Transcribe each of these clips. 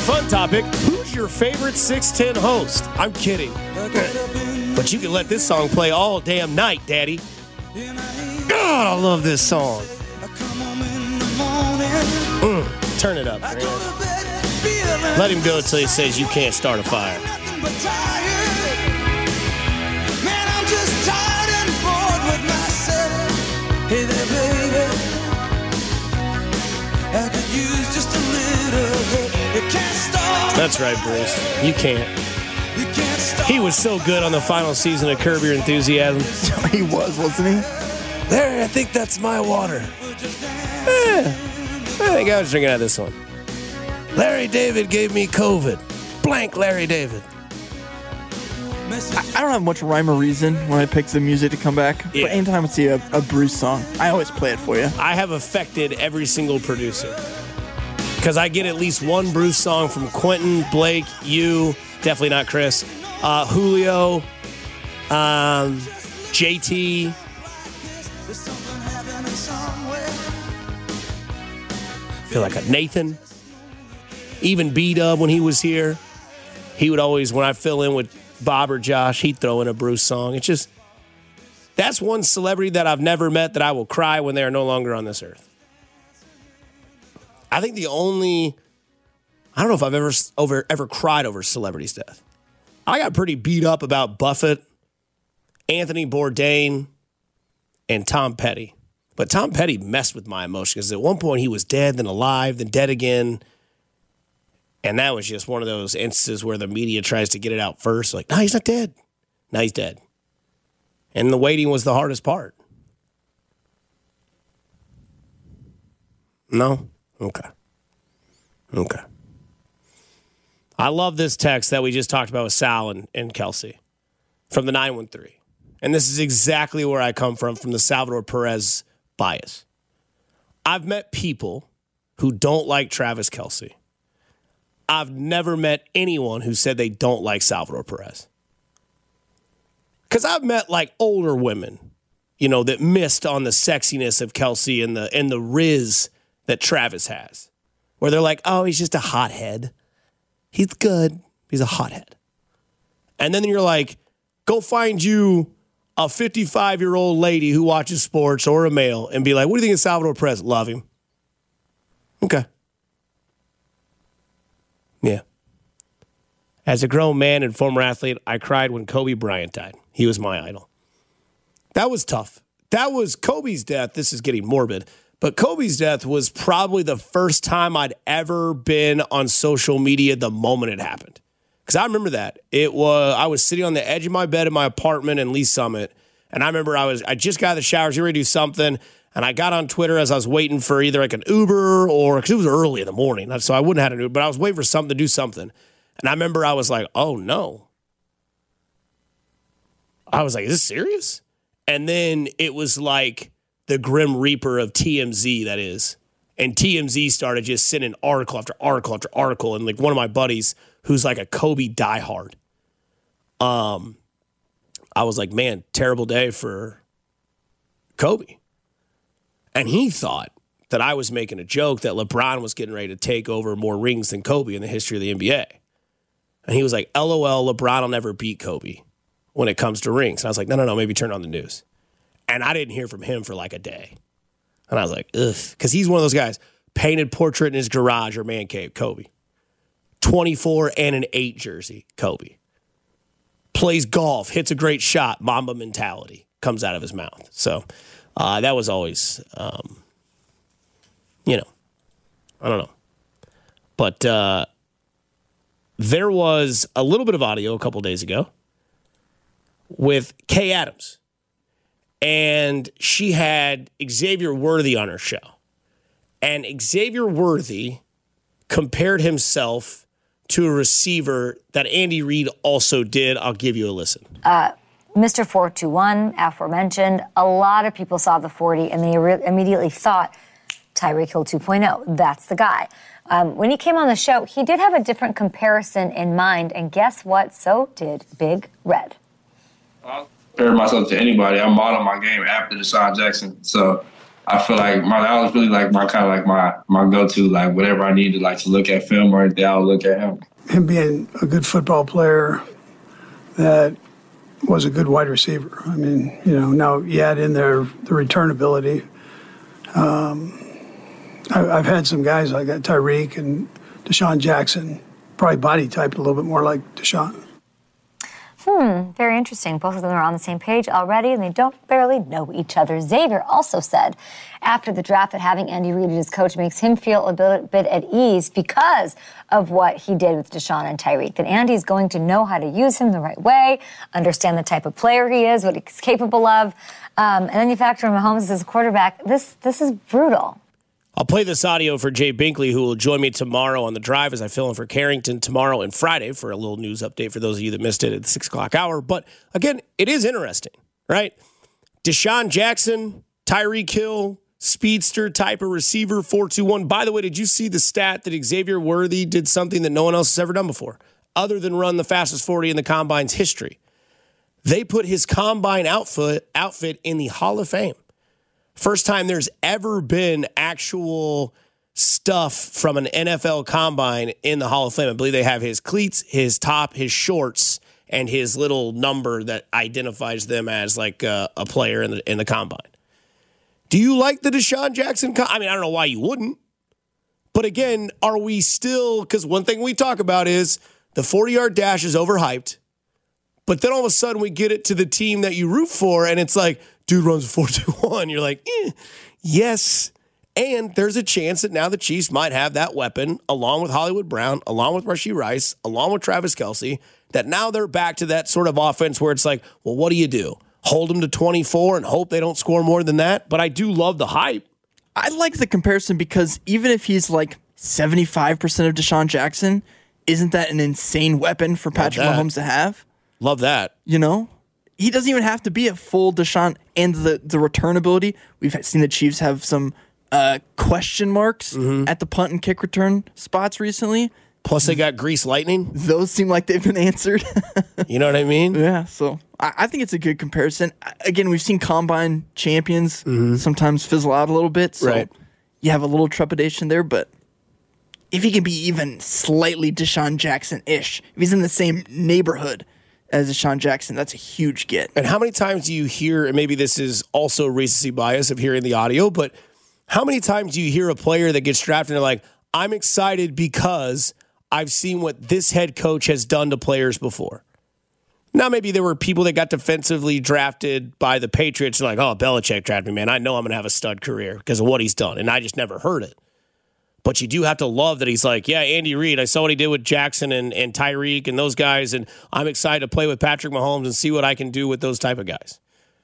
fun topic. Who's your favorite 610 host? I'm kidding. But you can let this song play all damn night, Daddy. God, I love this song. Turn it up, man. Let him go until he says you can't start a fire. Hey there, baby. I could use just a little help. You can't stop. That's right, Bruce. You can't. You can't stop. He was so good on the final season of Curb Your Enthusiasm. He was, wasn't he? Larry, I think that's my water. I think I was drinking out of this one. Larry David gave me COVID. Blank Larry David. I don't have much rhyme or reason when I pick the music to come back. Yeah. But anytime I see a Bruce song, I always play it for you. I have affected every single producer. Because I get at least one Bruce song from Quentin, Blake, you, definitely not Chris, Julio, JT. I feel like a Nathan. Even B-Dub when he was here. He would always, when I fill in with Bob or Josh, he'd throw in a Bruce song. It's just, that's one celebrity that I've never met that I will cry when they are no longer on this earth. I think the only, I don't know if I've ever cried over a celebrity's death. I got pretty beat up about Buffett, Anthony Bourdain, and Tom Petty. But Tom Petty messed with my emotions because at one point he was dead, then alive, then dead again. And that was just one of those instances where the media tries to get it out first. Like, no, he's not dead. No, he's dead. And the waiting was the hardest part. No? Okay. I love this text that we just talked about with Sal and Kelsey from the 913. And this is exactly where I come from the Salvador Perez bias. I've met people who don't like Travis Kelce. I've never met anyone who said they don't like Salvador Perez. Because I've met like older women, you know, that missed on the sexiness of Kelce and the riz that Travis has. Where they're like, oh, he's just a hothead. He's good. He's a hothead. And then you're like, go find you a 55-year-old lady who watches sports or a male and be like, what do you think of Salvador Perez? Love him. Okay. Yeah. As a grown man and former athlete, I cried when Kobe Bryant died. He was my idol. That was tough. That was Kobe's death. This is getting morbid. But Kobe's death was probably the first time I'd ever been on social media the moment it happened. Because I remember that. I was sitting on the edge of my bed in my apartment in Lee Summit. And I remember I just got out of the shower, was ready to do something. And I got on Twitter as I was waiting for either like an Uber or, because it was early in the morning. So I wouldn't have had an Uber, but I was waiting for something to do something. And I remember I was like, oh no. I was like, is this serious? And then it was like the Grim Reaper of TMZ, that is. And TMZ started just sending article after article after article. And like one of my buddies who's like a Kobe diehard. I was like, man, terrible day for Kobe. And he thought that I was making a joke that LeBron was getting ready to take over more rings than Kobe in the history of the NBA. And he was like, LOL, LeBron will never beat Kobe when it comes to rings. And I was like, no, maybe turn on the news. And I didn't hear from him for like a day. And I was like, ugh. Because he's one of those guys, painted portrait in his garage or man cave, Kobe. 24 and an 8 jersey, Kobe. Plays golf, hits a great shot, Mamba mentality comes out of his mouth. So that was always, I don't know. But there was a little bit of audio a couple days ago with Kay Adams. And she had Xavier Worthy on her show. And Xavier Worthy compared himself to a receiver that Andy Reid also did. I'll give you a listen. Mr. 421, aforementioned, a lot of people saw the 40 and they immediately thought Tyreek Hill 2.0. That's the guy. When he came on the show, he did have a different comparison in mind. And guess what? So did Big Red. I compare myself to anybody. I model my game after Deshaun Jackson. So I feel like that was really like my kind of like my go-to, like whatever I needed, like to look at film or anything, I'll look at him. Him being a good football player that was a good wide receiver. I mean, now you add in there the return ability. I've had some guys like that, Tyreek and Deshaun Jackson, probably body typed a little bit more like Deshaun. Very interesting. Both of them are on the same page already, and they don't barely know each other. Xavier also said after the draft that having Andy Reid as coach makes him feel a bit at ease because of what he did with Deshaun and Tyreek. That Andy's going to know how to use him the right way, understand the type of player he is, what he's capable of. And then you factor in Mahomes as a quarterback. This is brutal. I'll play this audio for Jay Binkley, who will join me tomorrow on The Drive as I fill in for Carrington tomorrow and Friday for a little news update for those of you that missed it at the 6 o'clock hour. But again, it is interesting, right? Deshaun Jackson, Tyreek Hill, speedster type of receiver, 4.21. By the way, did you see the stat that Xavier Worthy did something that no one else has ever done before, other than run the fastest 40 in the Combine's history? They put his Combine outfit in the Hall of Fame. First time there's ever been actual stuff from an NFL Combine in the Hall of Fame. I believe they have his cleats, his top, his shorts, and his little number that identifies them as like a player in the Combine. Do you like the Deshaun Jackson? I mean, I don't know why you wouldn't. But again, are we still, because one thing we talk about is the 40-yard dash is overhyped. But then all of a sudden we get it to the team that you root for, and it's like, dude runs a 4.21. You're like, yes. And there's a chance that now the Chiefs might have that weapon, along with Hollywood Brown, along with Rashee Rice, along with Travis Kelce, that now they're back to that sort of offense where it's like, well, what do? Hold them to 24 and hope they don't score more than that? But I do love the hype. I like the comparison because even if he's like 75% of Deshaun Jackson, isn't that an insane weapon for Patrick Mahomes to have? Love that. He doesn't even have to be a full Deshaun, and the return ability. We've seen the Chiefs have some question marks at the punt and kick return spots recently. Plus, they got Grease Lightning. Those seem like they've been answered. You know what I mean? Yeah, so I think it's a good comparison. Again, we've seen Combine champions sometimes fizzle out a little bit, so you have a little trepidation there, but if he can be even slightly Deshaun Jackson-ish, if he's in the same neighborhood as Deshaun Jackson, that's a huge get. And how many times do you hear, and maybe this is also recency bias of hearing the audio, but how many times do you hear a player that gets drafted and they're like, I'm excited because I've seen what this head coach has done to players before? Now, maybe there were people that got defensively drafted by the Patriots and like, oh, Belichick drafted me, man. I know I'm going to have a stud career because of what he's done, and I just never heard it. But you do have to love that he's like, yeah, Andy Reid, I saw what he did with Jackson and Tyreek and those guys, and I'm excited to play with Patrick Mahomes and see what I can do with those type of guys.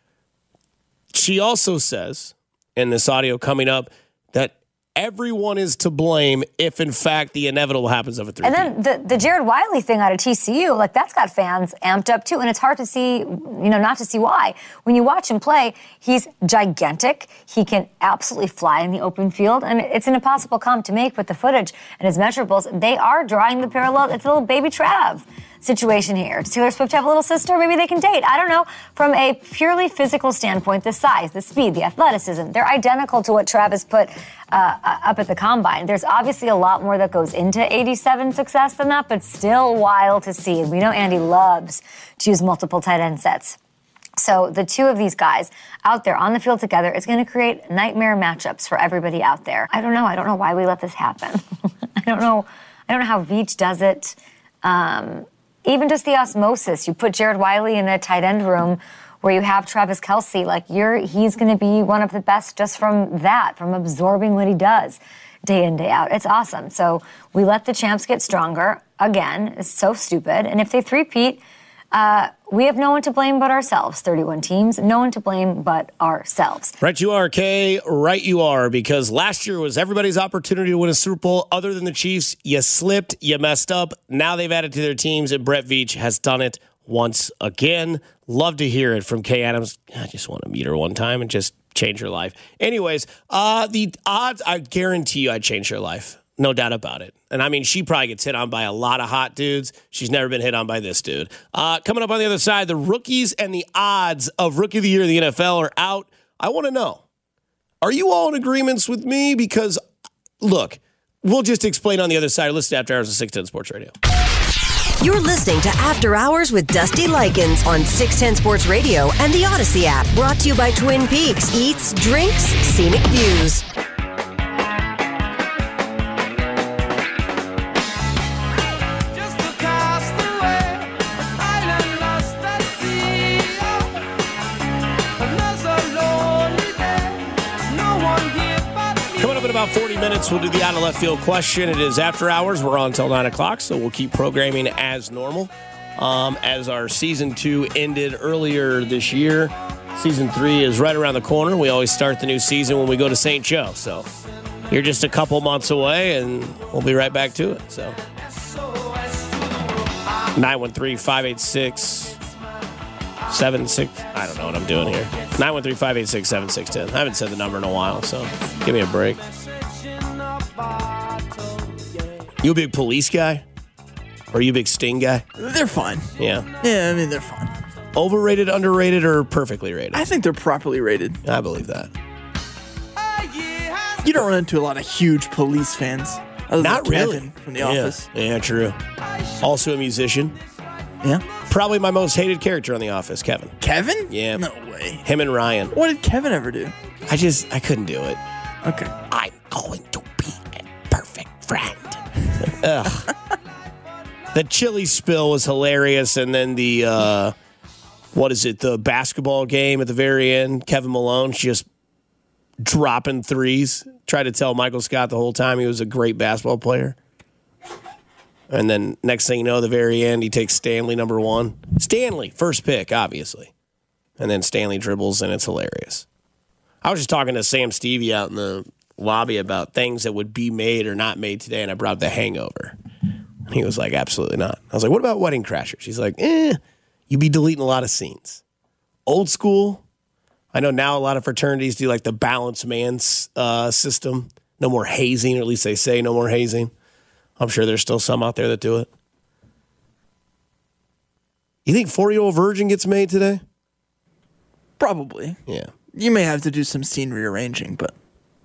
She also says, in this audio coming up, that everyone is to blame if, in fact, the inevitable happens of a 3-peat. And then the Jared Wiley thing out of TCU, like that's got fans amped up too. And it's hard to see, not to see why. When you watch him play, he's gigantic. He can absolutely fly in the open field. And it's an impossible comp to make with the footage and his measurables. They are drawing the parallel. It's a little baby Trav situation here. Does Taylor Swift have a little sister? Maybe they can date. I don't know. From a purely physical standpoint, the size, the speed, the athleticism, they're identical to what Travis put up at the Combine. There's obviously a lot more that goes into 87 success than that, but still wild to see. And we know Andy loves to use multiple tight end sets. So the two of these guys out there on the field together is going to create nightmare matchups for everybody out there. I don't know. I don't know why we let this happen. I don't know how Veach does it. Even just the osmosis. You put Jared Wiley in a tight end room where you have Travis Kelce, he's going to be one of the best just from that, from absorbing what he does day in, day out. It's awesome. So we let the champs get stronger. Again, it's so stupid. And if they three-peat, we have no one to blame but ourselves. 31 teams, no one to blame but ourselves. Right you are, Kay. Right you are, because last year was everybody's opportunity to win a Super Bowl other than the Chiefs. You slipped, you messed up. Now they've added to their teams, and Brett Veach has done it once again. Love to hear it from Kay Adams. I just want to meet her one time and just change her life. Anyways, the odds, I guarantee you I'd change her life. No doubt about it. And I mean, she probably gets hit on by a lot of hot dudes. She's never been hit on by this dude. Coming up on the other side, the rookies and the odds of Rookie of the Year in the NFL are out. I want to know, Are you all in agreements with me? Because, look, we'll just explain on the other side. Listen to After Hours of 610 Sports Radio. You're listening to After Hours with Dusty Likens on 610 Sports Radio and the Odyssey app. Brought to you by Twin Peaks. Eats, drinks, scenic views. About 40 minutes, we'll do the out of left field question. It is After Hours. We're on until 9 o'clock, so we'll keep programming as normal. As our Season 2 ended earlier this year, Season 3 is right around the corner. We always start the new season when we go to St. Joe. So you're just a couple months away, and we'll be right back to it. So 913-586-76. I don't know what I'm doing here. 913-586-7610. I haven't said the number in a while, so give me a break. You a big police guy? Or are you a big Sting guy? They're fine. Yeah. Yeah, I mean, they're fine. Overrated, underrated, or perfectly rated? I think they're properly rated. I believe that. You don't run into a lot of huge police fans. Not really. Kevin from The Office. Yeah, true. Also a musician. Yeah. Probably my most hated character on The Office, Kevin. Kevin? Yeah. No way. Him and Ryan. What did Kevin ever do? I couldn't do it. Okay. I'm going to be a perfect friend. Ugh. The chili spill was hilarious, and then the the basketball game at the very end, Kevin Malone's just dropping threes. Tried to tell Michael Scott the whole time he was a great basketball player. And then next thing you know, the very end, he takes Stanley number 1. Stanley, first pick, obviously. And then Stanley dribbles, and it's hilarious. I was just talking to Sam Stevie out in the lobby about things that would be made or not made today, and I brought up The Hangover. And he was like, absolutely not. I was like, what about Wedding Crashers? He's like, you'd be deleting a lot of scenes. Old school. I know now a lot of fraternities do like the balanced man system. No more hazing, or at least they say no more hazing. I'm sure there's still some out there that do it. You think 4-Year-Old Virgin gets made today? Probably. Yeah. You may have to do some scene rearranging, but...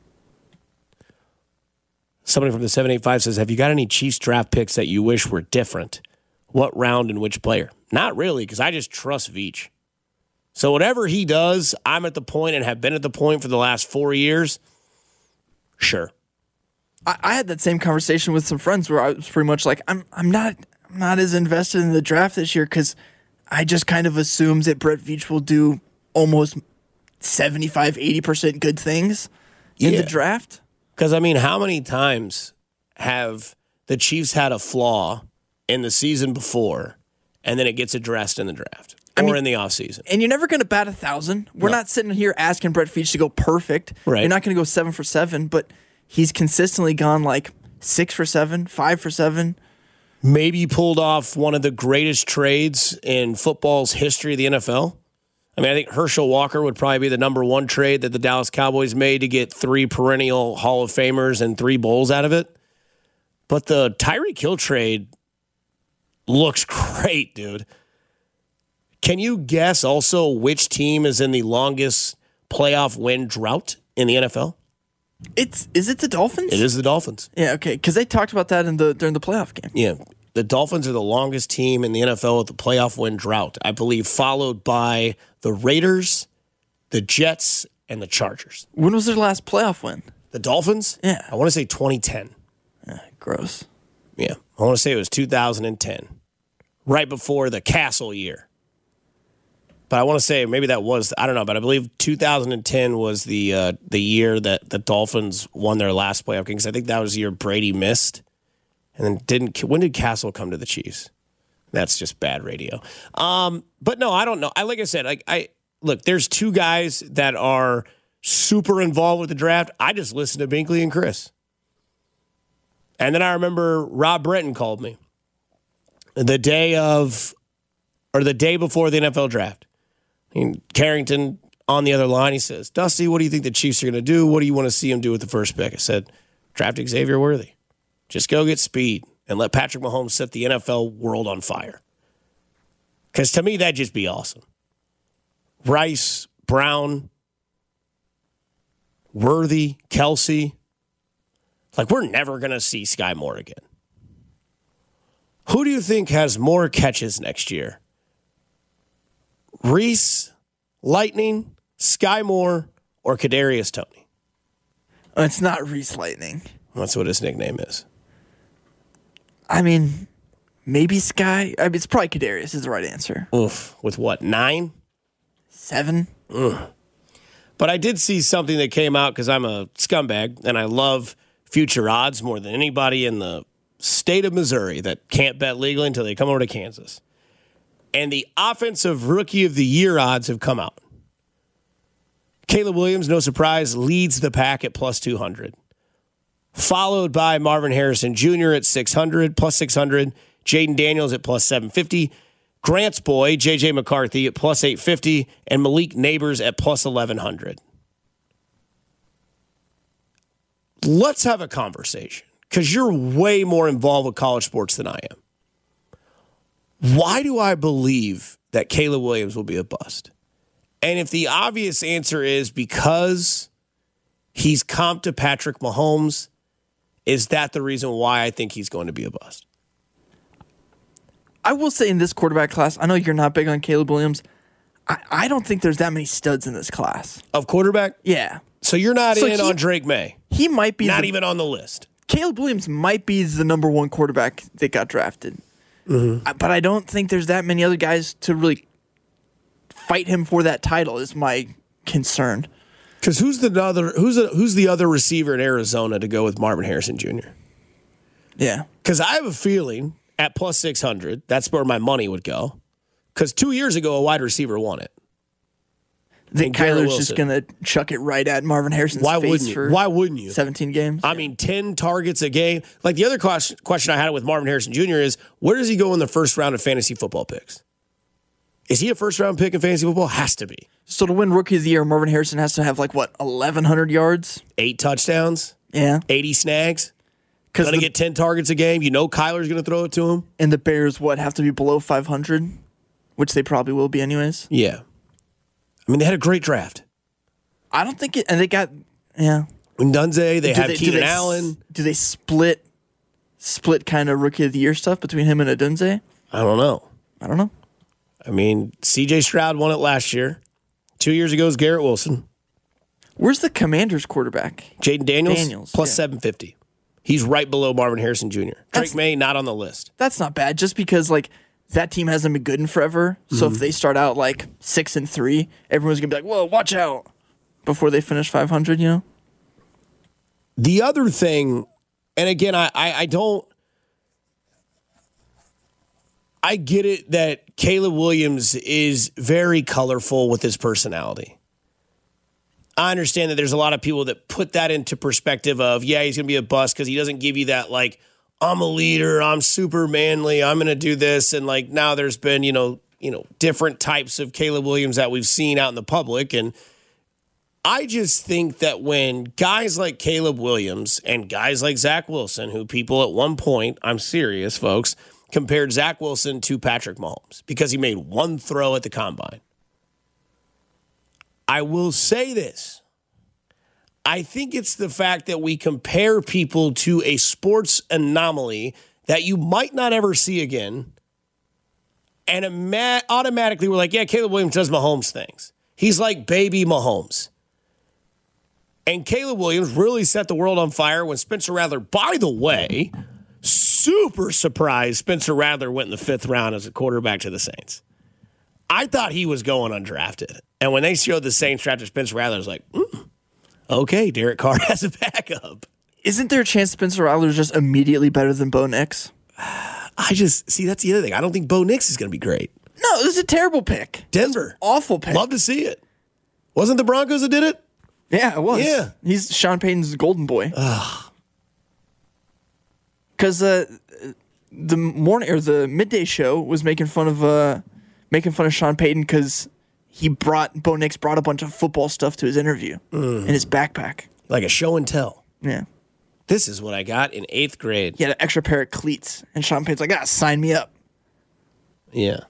Somebody from the 785 says, have you got any Chiefs draft picks that you wish were different? What round and which player? Not really, because I just trust Veach. So whatever he does, I'm at the point and have been at the point for the last 4 years. Sure. I had that same conversation with some friends where I was pretty much like, I'm not as invested in the draft this year because I just kind of assumes that Brett Veach will do almost 75-80% good things in the draft. Because, I mean, how many times have the Chiefs had a flaw in the season before and then it gets addressed in the draft or in the offseason? And you're never going to bat 1,000. We're not sitting here asking Brett Veach to go perfect. Right. You're not going to go 7 for 7, but he's consistently gone like 6 for 7, 5 for 7. Maybe pulled off one of the greatest trades in football's history of the NFL. I mean, I think Herschel Walker would probably be the number 1 trade that the Dallas Cowboys made to get 3 perennial Hall of Famers and 3 bowls out of it. But the Tyreek Hill trade looks great, dude. Can you guess also which team is in the longest playoff win drought in the NFL? Is it the Dolphins? It is the Dolphins. Yeah, okay, because they talked about that during the playoff game. Yeah, the Dolphins are the longest team in the NFL with the playoff win drought, I believe, followed by the Raiders, the Jets, and the Chargers. When was their last playoff win? The Dolphins? Yeah. I want to say 2010. Gross. Yeah, I want to say it was 2010, right before the Castle year. But I want to say maybe that was, I don't know, but I believe 2010 was the year that the Dolphins won their last playoff game, because I think that was the year Brady missed. And then when did Castle come to the Chiefs? That's just bad radio. But no, I don't know. Like I said, look, there's 2 guys that are super involved with the draft. I just listen to Binkley and Chris. And then I remember Rob Brenton called me the day before the NFL draft. Carrington on the other line, he says, Dusty, what do you think the Chiefs are going to do? What do you want to see them do with the first pick? I said, draft Xavier Worthy. Just go get speed and let Patrick Mahomes set the NFL world on fire. Because to me, that'd just be awesome. Rice, Brown, Worthy, Kelsey. Like, we're never going to see Sky Moore again. Who do you think has more catches next year? Reese, Lightning, Sky Moore, or Kadarius Toney? It's not Reese Lightning. That's what his nickname is. I mean, maybe Sky. I mean, it's probably Kadarius is the right answer. Oof. With what, 9? 7? Ugh. But I did see something that came out because I'm a scumbag and I love future odds more than anybody in the state of Missouri that can't bet legally until they come over to Kansas. And the offensive rookie of the year odds have come out. Caleb Williams, no surprise, leads the pack at plus 200. Followed by Marvin Harrison Jr. at 600, plus 600. Jaden Daniels at plus 750. Grant's boy, J.J. McCarthy, at plus 850. And Malik Neighbors at plus 1100. Let's have a conversation, because you're way more involved with college sports than I am. Why do I believe that Caleb Williams will be a bust? And if the obvious answer is because he's comped to Patrick Mahomes, is that the reason why I think he's going to be a bust? I will say in this quarterback class, I know you're not big on Caleb Williams. I don't think there's that many studs in this class. Of quarterback? Yeah. So you're not on Drake May? He might be. Not even on the list. Caleb Williams might be the number one quarterback that got drafted. Mm-hmm. But I don't think there's that many other guys to really fight him for that title is my concern. Because who's the other receiver in Arizona to go with Marvin Harrison Jr.? Yeah. Because I have a feeling at plus 600, that's where my money would go. Because 2 years ago, a wide receiver won it. I think Kyler's just going to chuck it right at Marvin Harrison's face for Why wouldn't you? 17 games. I mean, 10 targets a game. Like, the other question I had with Marvin Harrison Jr. is, where does he go in the first round of fantasy football picks? Is he a first-round pick in fantasy football? Has to be. So to win Rookie of the Year, Marvin Harrison has to have, 1,100 yards? 8 touchdowns? Yeah. 80 snags? Going to get 10 targets a game? You know Kyler's going to throw it to him? And the Bears, have to be below 500? Which they probably will be anyways. Yeah. I mean, they had a great draft. I don't think and they got, yeah. Ndunze, they have Keenan Allen. Do they split kind of Rookie of the Year stuff between him and Ndunze? I don't know. I mean, C.J. Stroud won it last year. 2 years ago was Garrett Wilson. Where's the Commanders quarterback? Jaden Daniels plus 750. He's right below Marvin Harrison Jr. Drake May, not on the list. That's not bad, just because, that team hasn't been good in forever. So if they start out 6-3, everyone's gonna be like, "Whoa, watch out!" Before they finish 500, you know. The other thing, and again, I don't. I get it that Caleb Williams is very colorful with his personality. I understand that there's a lot of people that put that into perspective of, yeah, he's gonna be a bust because he doesn't give you that I'm a leader, I'm super manly, I'm going to do this. And now there's been, different types of Caleb Williams that we've seen out in the public. And I just think that when guys like Caleb Williams and guys like Zach Wilson, who people at one point, I'm serious, folks, compared Zach Wilson to Patrick Mahomes because he made one throw at the combine. I will say this. I think it's the fact that we compare people to a sports anomaly that you might not ever see again. And automatically we're like, yeah, Caleb Williams does Mahomes things. He's like baby Mahomes. And Caleb Williams really set the world on fire when Spencer Rattler, by the way, super surprised Spencer Rattler went in the 5th round as a quarterback to the Saints. I thought he was going undrafted. And when they showed the Saints drafted Spencer Rattler, I was like, okay, Derek Carr has a backup. Isn't there a chance Spencer Rattler is just immediately better than Bo Nix? That's the other thing. I don't think Bo Nix is going to be great. No, this is a terrible pick. Denver. Awful pick. Love to see it. Wasn't the Broncos that did it? Yeah, it was. Yeah. He's Sean Payton's golden boy. Because the midday show was making fun of Sean Payton because Bo Nix brought a bunch of football stuff to his interview in his backpack. Like a show and tell. Yeah. This is what I got in 8th grade. He had an extra pair of cleats, and Sean Payton's like, sign me up. Yeah.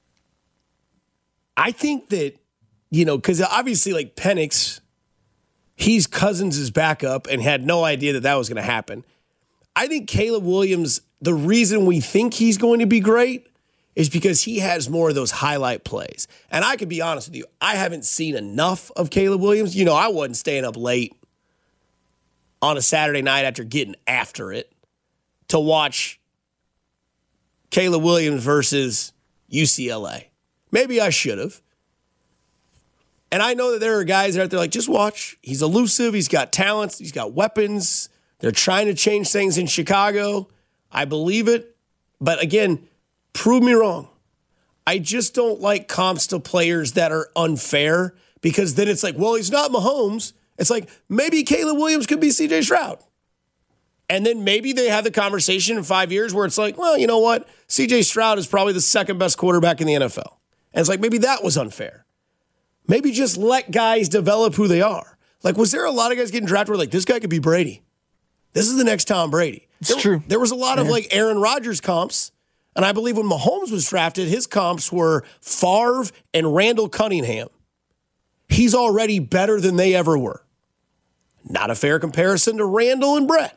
I think that, because obviously Penix he's Cousins' backup and had no idea that was going to happen. I think Caleb Williams, the reason we think he's going to be great is because he has more of those highlight plays. And I can be honest with you, I haven't seen enough of Caleb Williams. You know, I wasn't staying up late on a Saturday night after getting after it to watch Caleb Williams versus UCLA. Maybe I should have. And I know that there are guys out there like, just watch. He's elusive. He's got talents. He's got weapons. They're trying to change things in Chicago. I believe it. But again, prove me wrong. I just don't like comps to players that are unfair because then it's like, well, he's not Mahomes. It's like, maybe Caleb Williams could be C.J. Stroud. And then maybe they have the conversation in 5 years where it's like, well, you know what? C.J. Stroud is probably the second best quarterback in the NFL. And it's like, maybe that was unfair. Maybe just let guys develop who they are. Like, was there a lot of guys getting drafted where like, this guy could be Brady? This is the next Tom Brady. It's true. There was a lot of like Aaron Rodgers comps. And I believe when Mahomes was drafted, his comps were Favre and Randall Cunningham. He's already better than they ever were. Not a fair comparison to Randall and Brett.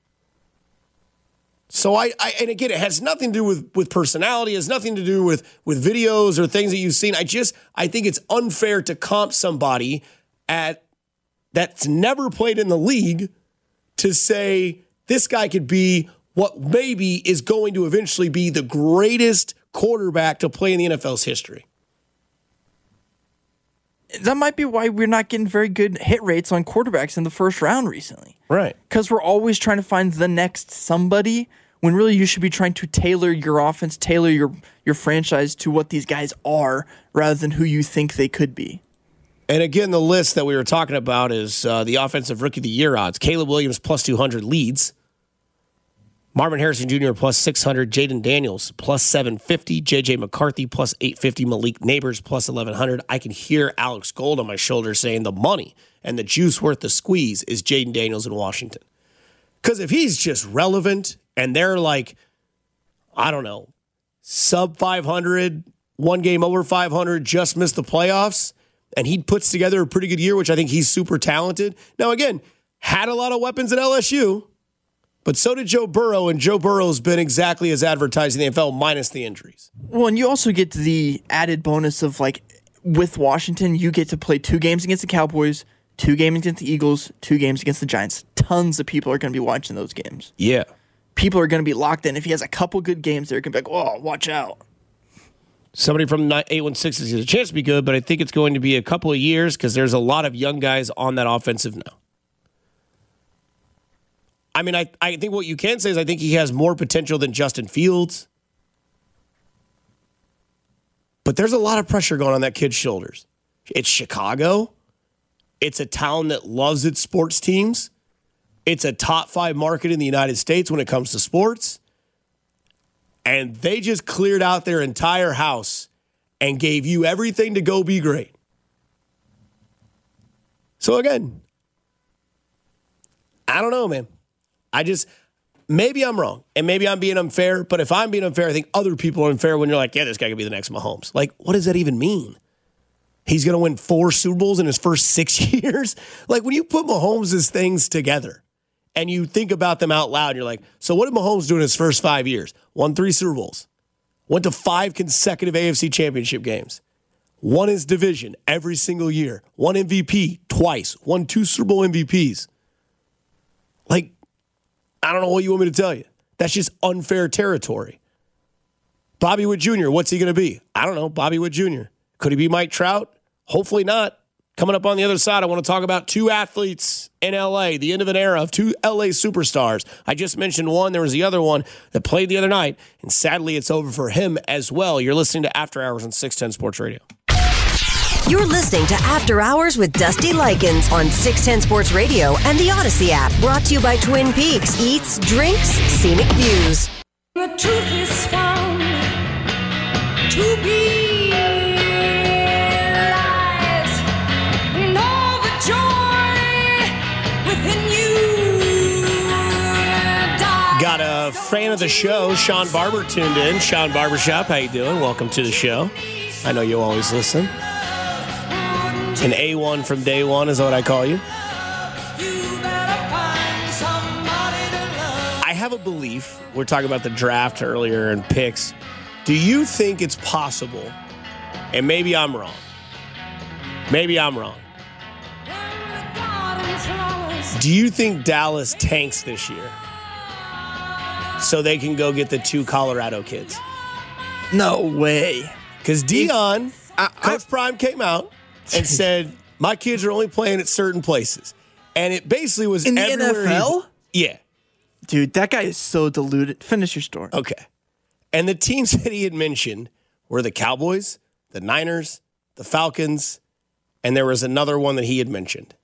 So and again, it has nothing to do with personality. It has nothing to do with videos or things that you've seen. I think it's unfair to comp somebody that's never played in the league to say this guy could be what maybe is going to eventually be the greatest quarterback to play in the NFL's history. That might be why we're not getting very good hit rates on quarterbacks in the first round recently. Right. Because we're always trying to find the next somebody when really you should be trying to tailor your offense, tailor your franchise to what these guys are rather than who you think they could be. And again, the list that we were talking about is the Offensive Rookie of the Year odds. Caleb Williams plus 200 leads. Marvin Harrison Jr. plus 600. Jaden Daniels plus 750. J.J. McCarthy plus 850. Malik Neighbors plus 1,100. I can hear Alex Gold on my shoulder saying the money and the juice worth the squeeze is Jaden Daniels in Washington. Because if he's just relevant and they're like, I don't know, sub 500, one game over 500, just missed the playoffs, and he puts together a pretty good year, which I think he's super talented. Now, again, had a lot of weapons at LSU, but so did Joe Burrow, and Joe Burrow's been exactly as advertised in the NFL minus the injuries. Well, and you also get the added bonus of, like, with Washington, you get to play 2 games against the Cowboys, 2 games against the Eagles, 2 games against the Giants. Tons of people are going to be watching those games. Yeah. People are going to be locked in. If he has a couple good games, they're going to be like, oh, watch out. Somebody from 816 has a chance to be good, but I think it's going to be a couple of years because there's a lot of young guys on that offensive now. I mean, I think what you can say is I think he has more potential than Justin Fields. But there's a lot of pressure going on that kid's shoulders. It's Chicago. It's a town that loves its sports teams. It's a top 5 market in the United States when it comes to sports. And they just cleared out their entire house and gave you everything to go be great. So again, I don't know, man. Maybe I'm wrong, and maybe I'm being unfair, but if I'm being unfair, I think other people are unfair when you're like, yeah, this guy could be the next Mahomes. Like, what does that even mean? He's going to win 4 Super Bowls in his first 6 years? Like, when you put Mahomes' things together and you think about them out loud, you're like, so what did Mahomes do in his first 5 years? Won 3 Super Bowls. Went to 5 consecutive AFC championship games. Won his division every single year. Won MVP twice. Won 2 Super Bowl MVPs. Like, I don't know what you want me to tell you. That's just unfair territory. Bobby Witt Jr., what's he going to be? I don't know. Bobby Witt Jr. Could he be Mike Trout? Hopefully not. Coming up on the other side, I want to talk about 2 athletes in L.A., the end of an era of 2 L.A. superstars. I just mentioned one. There was the other one that played the other night, and sadly, it's over for him as well. You're listening to After Hours on 610 Sports Radio. You're listening to After Hours with Dusty Likens on 610 Sports Radio and the Odyssey app. Brought to you by Twin Peaks. Eats, drinks, scenic views. The truth is found to be lies, and all the joy within you dies. Got a fan of the show, Sean Barber, tuned in. Sean Barbershop, how you doing? Welcome to the show. I know you always listen. An A1 from day one is what I call you. You better find somebody to love. I have a belief. We're talking about the draft earlier and picks. Do you think it's possible, and maybe I'm wrong, do you think Dallas tanks this year so they can go get the 2 Colorado kids? No way. Because Deion, Coach Prime came out and said, my kids are only playing at certain places. And it basically was in the everywhere. NFL? Yeah. Dude, that guy is so deluded. Finish your story. Okay. And the teams that he had mentioned were the Cowboys, the Niners, the Falcons, and there was another one that he had mentioned.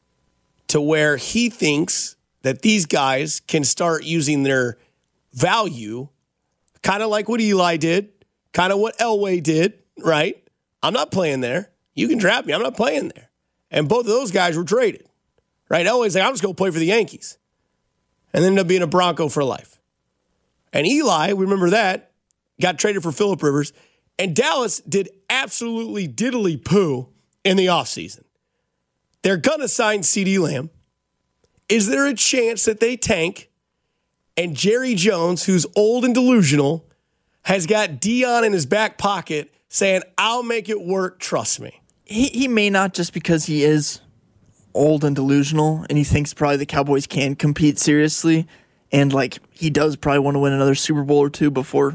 To where he thinks that these guys can start using their value, kind of like what Eli did, kind of what Elway did, right? I'm not playing there. You can draft me. I'm not playing there. And both of those guys were traded, right? Elway's like, I'm just going to play for the Yankees. And then ended up being a Bronco for life. And Eli, remember that, got traded for Phillip Rivers. And Dallas did absolutely diddly poo in the offseason. They're going to sign CeeDee Lamb. Is there a chance that they tank and Jerry Jones, who's old and delusional, has got Deion in his back pocket saying, I'll make it work, trust me? He may not, just because he is old and delusional and he thinks probably the Cowboys can compete seriously. And like he does probably want to win another Super Bowl or two before,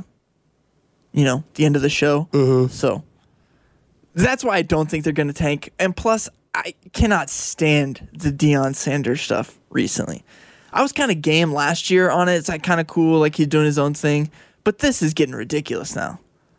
the end of the show. Mm-hmm. So that's why I don't think they're going to tank. And plus, I cannot stand the Deion Sanders stuff recently. I was kind of game last year on it. It's like kind of cool, like he's doing his own thing. But this is getting ridiculous now.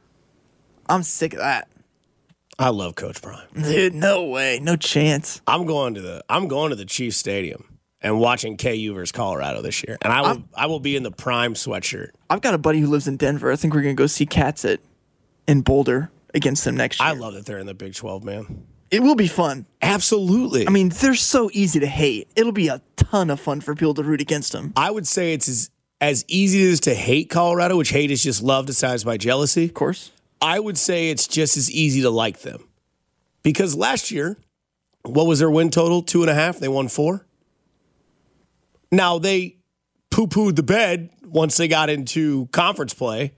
I'm sick of that. I love Coach Prime. Dude, no way. No chance. I'm going to the Chiefs Stadium and watching KU versus Colorado this year. And I will be in the Prime sweatshirt. I've got a buddy who lives in Denver. I think we're going to go see Cats in Boulder against them next year. I love that they're in the Big 12, man. It will be fun. Absolutely. I mean, they're so easy to hate. It'll be a ton of fun for people to root against them. I would say it's as easy as to hate Colorado, which hate is just love disguised by jealousy. Of course. I would say it's just as easy to like them. Because last year, what was their win total? 2.5. They won 4. Now, they poo-pooed the bed once they got into conference play,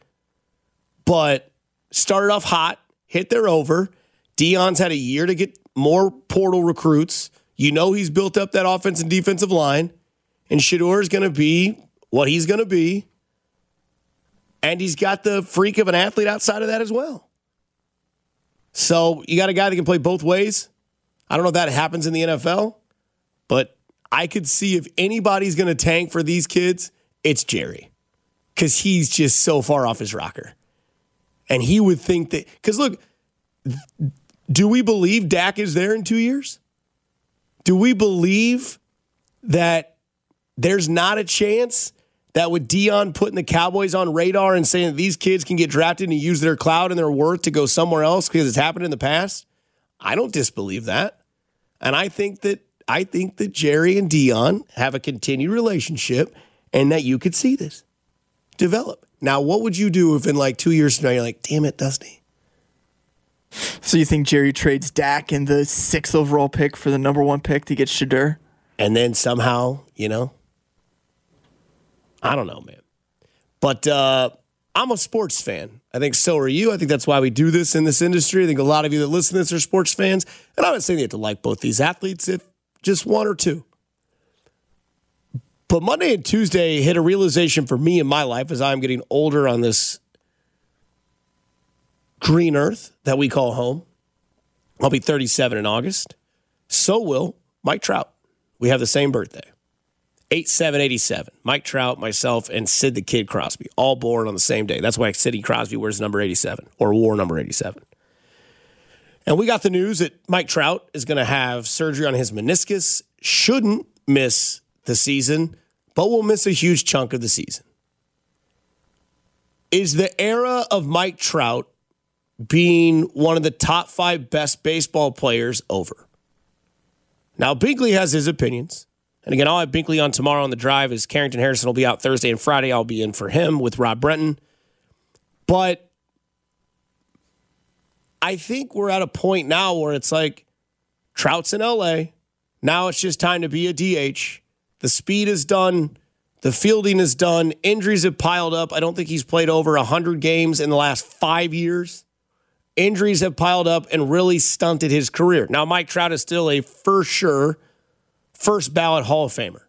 but started off hot, hit their over. Deion's had a year to get more portal recruits. He's built up that offense and defensive line, and Shedeur is going to be what he's going to be. And he's got the freak of an athlete outside of that as well. So you got a guy that can play both ways. I don't know if that happens in the NFL, but I could see if anybody's going to tank for these kids, it's Jerry. Because he's just so far off his rocker. And he would think that, because look, do we believe Dak is there in 2 years? Do we believe that there's not a chance that with Deion putting the Cowboys on radar and saying that these kids can get drafted and use their clout and their worth to go somewhere else because it's happened in the past? I don't disbelieve that. And I think that Jerry and Deion have a continued relationship and that you could see this develop. Now, what would you do if in like 2 years from now you're like, damn it, Dusty? So you think Jerry trades Dak in the 6th overall pick for the number 1 pick to get Shedeur? And then somehow, I don't know, man. But I'm a sports fan. I think so are you. I think that's why we do this in this industry. I think a lot of you that listen to this are sports fans. And I'm not saying you have to like both these athletes, if just one or two. But Monday and Tuesday hit a realization for me in my life as I'm getting older on this green earth that we call home. I'll be 37 in August. So will Mike Trout. We have the same birthday. 8/7/87. Mike Trout, myself, and Sid the Kid Crosby, all born on the same day. That's why Sidney Crosby wears number 87, or wore number 87. And we got the news that Mike Trout is going to have surgery on his meniscus, shouldn't miss the season, but will miss a huge chunk of the season. Is the era of Mike Trout being one of the top 5 best baseball players over? Now, Binkley has his opinions. And again, I'll have Binkley on tomorrow on The Drive as Carrington Harrison will be out Thursday and Friday. I'll be in for him with Rob Brenton. But I think we're at a point now where it's like Trout's in L.A., Now it's just time to be a DH. The speed is done. The fielding is done. Injuries have piled up. I don't think he's played over 100 games in the last 5 years. Injuries have piled up and really stunted his career. Now, Mike Trout is still a for sure first ballot Hall of Famer.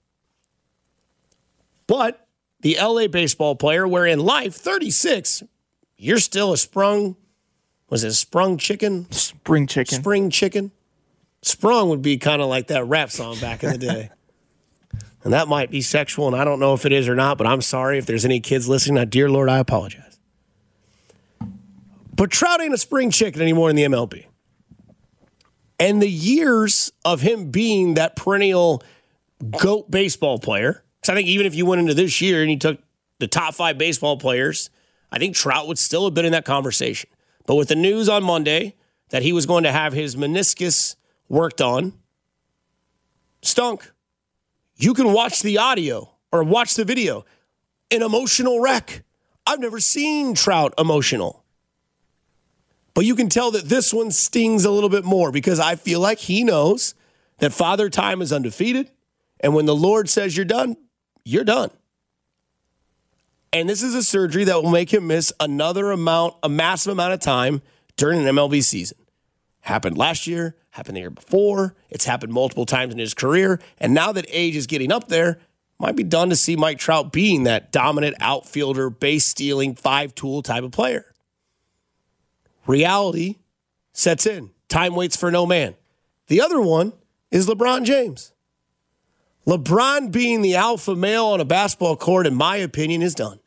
But the LA baseball player, where in life, 36, you're still a sprung chicken? Spring chicken. Spring chicken. Sprung would be kind of like that rap song back in the day. And that might be sexual, and I don't know if it is or not, but I'm sorry if there's any kids listening. Now, dear Lord, I apologize. But Trout ain't a spring chicken anymore in the MLB. And the years of him being that perennial GOAT baseball player, because I think even if you went into this year and you took the top 5 baseball players, I think Trout would still have been in that conversation. But with the news on Monday that he was going to have his meniscus worked on, stunk. You can watch the audio or watch the video. An emotional wreck. I've never seen Trout emotional. But you can tell that this one stings a little bit more because I feel like he knows that Father Time is undefeated. And when the Lord says you're done, you're done. And this is a surgery that will make him miss a massive amount of time during an MLB season. Happened last year, happened the year before. It's happened multiple times in his career. And now that age is getting up there, might be done to see Mike Trout being that dominant outfielder, base-stealing, 5-tool type of player. Reality sets in. Time waits for no man. The other one is LeBron James. LeBron being the alpha male on a basketball court, in my opinion, is done.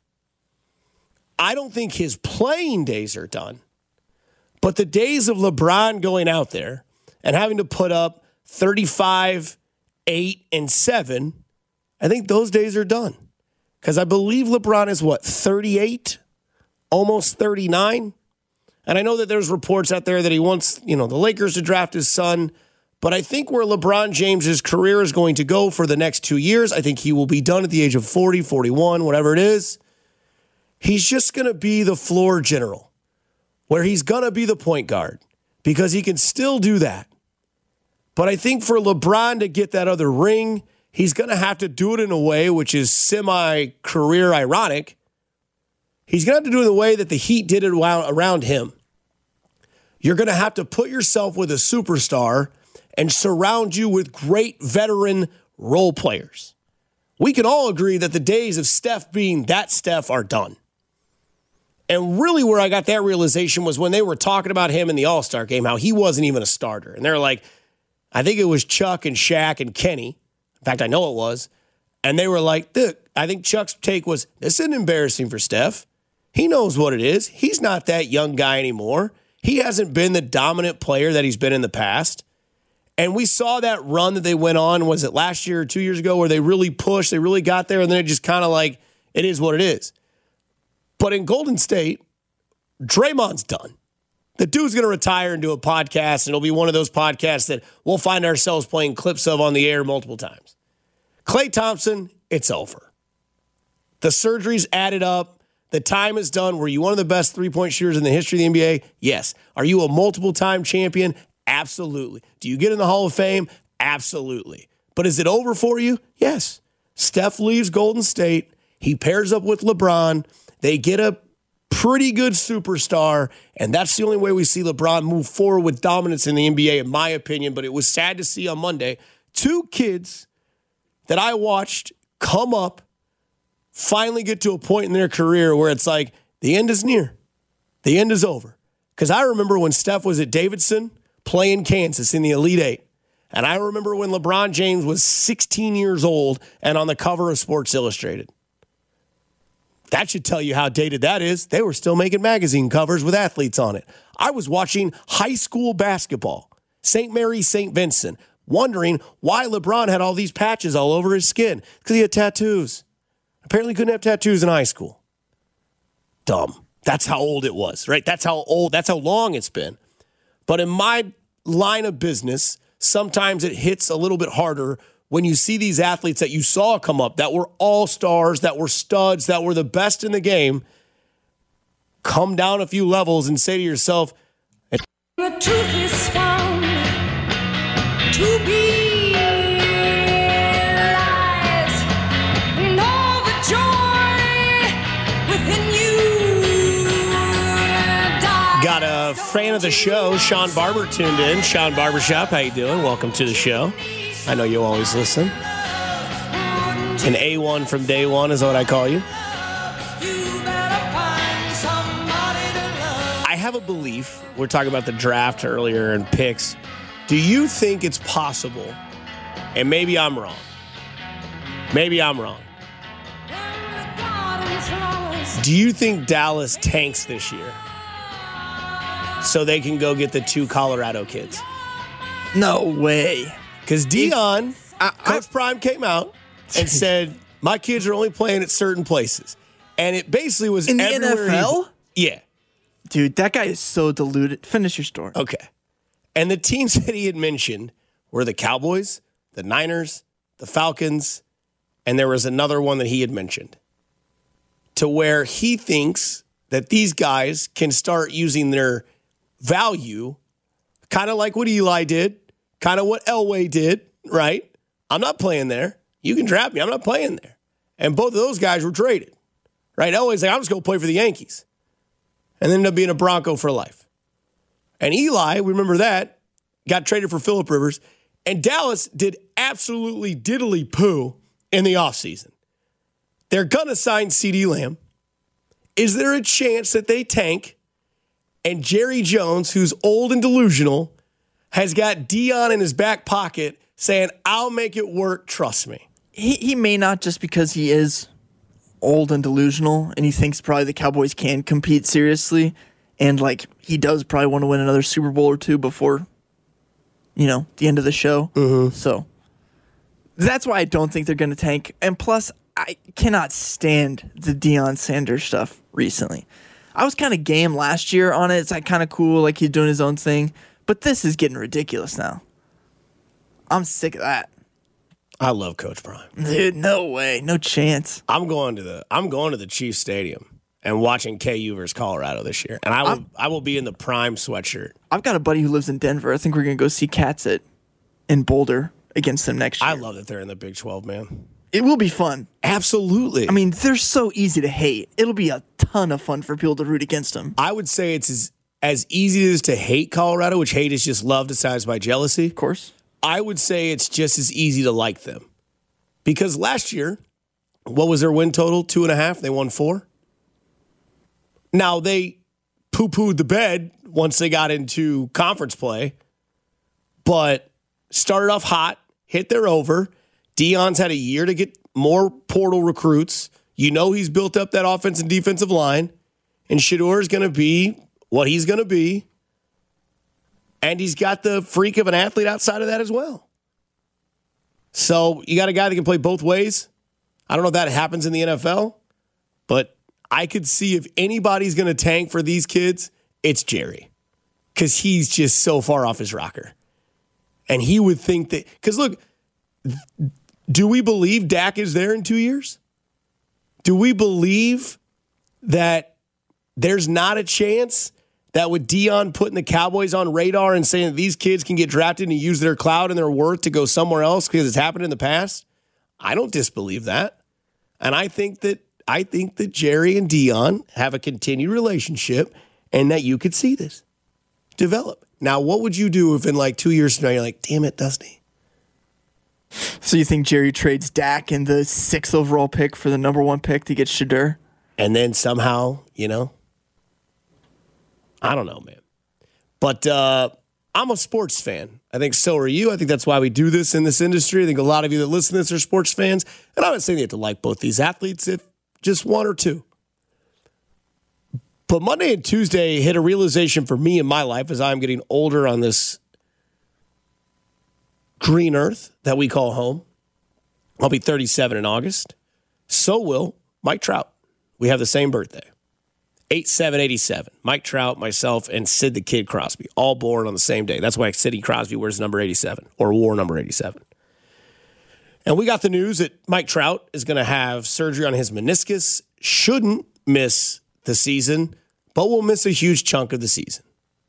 I don't think his playing days are done. But the days of LeBron going out there and having to put up 35, 8, and 7, I think those days are done. Because I believe LeBron is, 38? Almost 39? And I know that there's reports out there that he wants, the Lakers to draft his son. But I think where LeBron James's career is going to go for the next 2 years, I think he will be done at the age of 40, 41, whatever it is. He's just going to be the floor general, where he's going to be the point guard because he can still do that. But I think for LeBron to get that other ring, he's going to have to do it in a way which is semi-career ironic. He's going to have to do it in the way that the Heat did it around him. You're going to have to put yourself with a superstar and surround you with great veteran role players. We can all agree that the days of Steph being that Steph are done. And really where I got that realization was when they were talking about him in the All-Star game, how he wasn't even a starter. And they're like, I think it was Chuck and Shaq and Kenny. In fact, I know it was. And they were like, look, I think Chuck's take was, this isn't embarrassing for Steph. He knows what it is. He's not that young guy anymore. He hasn't been the dominant player that he's been in the past. And we saw that run that they went on, was it last year or 2 years ago, where they really pushed, they really got there, and then it just kind of like, it is what it is. But in Golden State, Draymond's done. The dude's going to retire and do a podcast, and it'll be one of those podcasts that we'll find ourselves playing clips of on the air multiple times. Klay Thompson, it's over. The surgery's added up. The time is done. Were you one of the best three-point shooters in the history of the NBA? Yes. Are you a multiple-time champion? Absolutely. Do you get in the Hall of Fame? Absolutely. But is it over for you? Yes. Steph leaves Golden State. He pairs up with LeBron. They get a pretty good superstar, and that's the only way we see LeBron move forward with dominance in the NBA, in my opinion. But it was sad to see on Monday 2 kids that I watched come up, finally get to a point in their career where it's like, the end is near. The end is over. Because I remember when Steph was at Davidson playing Kansas in the Elite Eight. And I remember when LeBron James was 16 years old and on the cover of Sports Illustrated. That should tell you how dated that is. They were still making magazine covers with athletes on it. I was watching high school basketball, St. Mary, St. Vincent, wondering why LeBron had all these patches all over his skin. Because he had tattoos. Apparently couldn't have tattoos in high school. Dumb. That's how old it was, right? That's how long it's been. But in my line of business, sometimes it hits a little bit harder when you see these athletes that you saw come up, that were all-stars, that were studs, that were the best in the game, come down a few levels and say to yourself, The truth is found to be Fan of the show, Sean Barber tuned in. Sean Barbershop, how you doing? Welcome to the show. I know you always listen. An A1 from day one is what I call you. I have a belief. We're talking about the draft earlier and picks. Do you think it's possible, and maybe I'm wrong, do you think Dallas tanks this year so they can go get the 2 Colorado kids? No way. Because Deion, Coach Prime came out and said, my kids are only playing at certain places. And it basically was in the everywhere. NFL? Yeah. Dude, that guy is so deluded. Finish your story. Okay. And the teams that he had mentioned were the Cowboys, the Niners, the Falcons, and there was another one that he had mentioned. To where he thinks that these guys can start using their value, kind of like what Eli did, kind of what Elway did, right? I'm not playing there. You can draft me. I'm not playing there. And both of those guys were traded, right? Elway's like, I'm just going to play for the Yankees. And then ended up being a Bronco for life. And Eli, we remember that, got traded for Phillip Rivers. And Dallas did absolutely diddly poo in the offseason. They're going to sign CeeDee Lamb. Is there a chance that they tank and Jerry Jones, who's old and delusional, has got Deion in his back pocket saying, I'll make it work, trust me? He may not, just because he is old and delusional and he thinks probably the Cowboys can compete seriously. And, like, he does probably want to win another Super Bowl or two before, the end of the show. Mm-hmm. So that's why I don't think they're going to tank. And plus, I cannot stand the Deion Sanders stuff recently. I was kind of game last year on it. It's like kind of cool, like he's doing his own thing. But this is getting ridiculous now. I'm sick of that. I love Coach Prime. Dude, no way. No chance. I'm going to the Chiefs Stadium and watching KU versus Colorado this year. And I will be in the Prime sweatshirt. I've got a buddy who lives in Denver. I think we're going to go see Cats in Boulder against them next year. I love that they're in the Big 12, man. It will be fun. Absolutely. I mean, they're so easy to hate. It'll be a ton of fun for people to root against them. I would say it's as easy as to hate Colorado, which hate is just love disguised by jealousy. Of course. I would say it's just as easy to like them. Because last year, what was their win total? 2.5? They won 4? Now, they poo-pooed the bed once they got into conference play, but started off hot, hit their over. Deion's had a year to get more portal recruits. He's built up that offense and defensive line. And Shedeur is going to be what he's going to be. And he's got the freak of an athlete outside of that as well. So you got a guy that can play both ways. I don't know if that happens in the NFL, but I could see if anybody's going to tank for these kids, it's Jerry. Because he's just so far off his rocker. And he would think that, because look, do we believe Dak is there in 2 years? Do we believe that there's not a chance that with Deion putting the Cowboys on radar and saying that these kids can get drafted and use their clout and their worth to go somewhere else because it's happened in the past? I don't disbelieve that. And I think that Jerry and Deion have a continued relationship and that you could see this develop. Now, what would you do if in like 2 years from now you're like, damn it, Dusty? So you think Jerry trades Dak in the 6th overall pick for the number 1 pick to get Shedeur? And then somehow, I don't know, man. But I'm a sports fan. I think so are you. I think that's why we do this in this industry. I think a lot of you that listen to this are sports fans. And I'm not saying you have to like both these athletes, if just one or two. But Monday and Tuesday hit a realization for me in my life as I'm getting older on this green earth that we call home. I'll be 37 in August. So will Mike Trout. We have the same birthday. 8/7/87. Mike Trout, myself, and Sid the Kid Crosby, all born on the same day. That's why Sidney Crosby wears number 87, or wore number 87. And we got the news that Mike Trout is going to have surgery on his meniscus, shouldn't miss the season, but will miss a huge chunk of the season.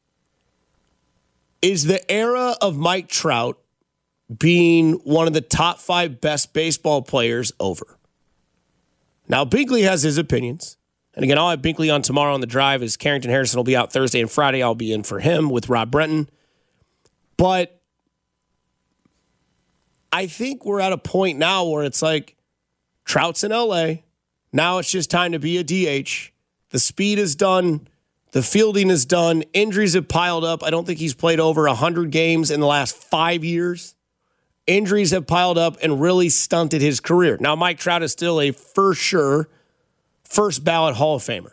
Is the era of Mike Trout being one of the top 5 best baseball players over? Now, Binkley has his opinions. And again, I'll have Binkley on tomorrow on the drive as Carrington Harrison will be out Thursday and Friday. I'll be in for him with Rob Brenton. But I think we're at a point now where it's like Trout's in LA. Now it's just time to be a DH. The speed is done. The fielding is done. Injuries have piled up. I don't think he's played over 100 games in the last 5 years. Injuries have piled up and really stunted his career. Now, Mike Trout is still a for sure first ballot Hall of Famer.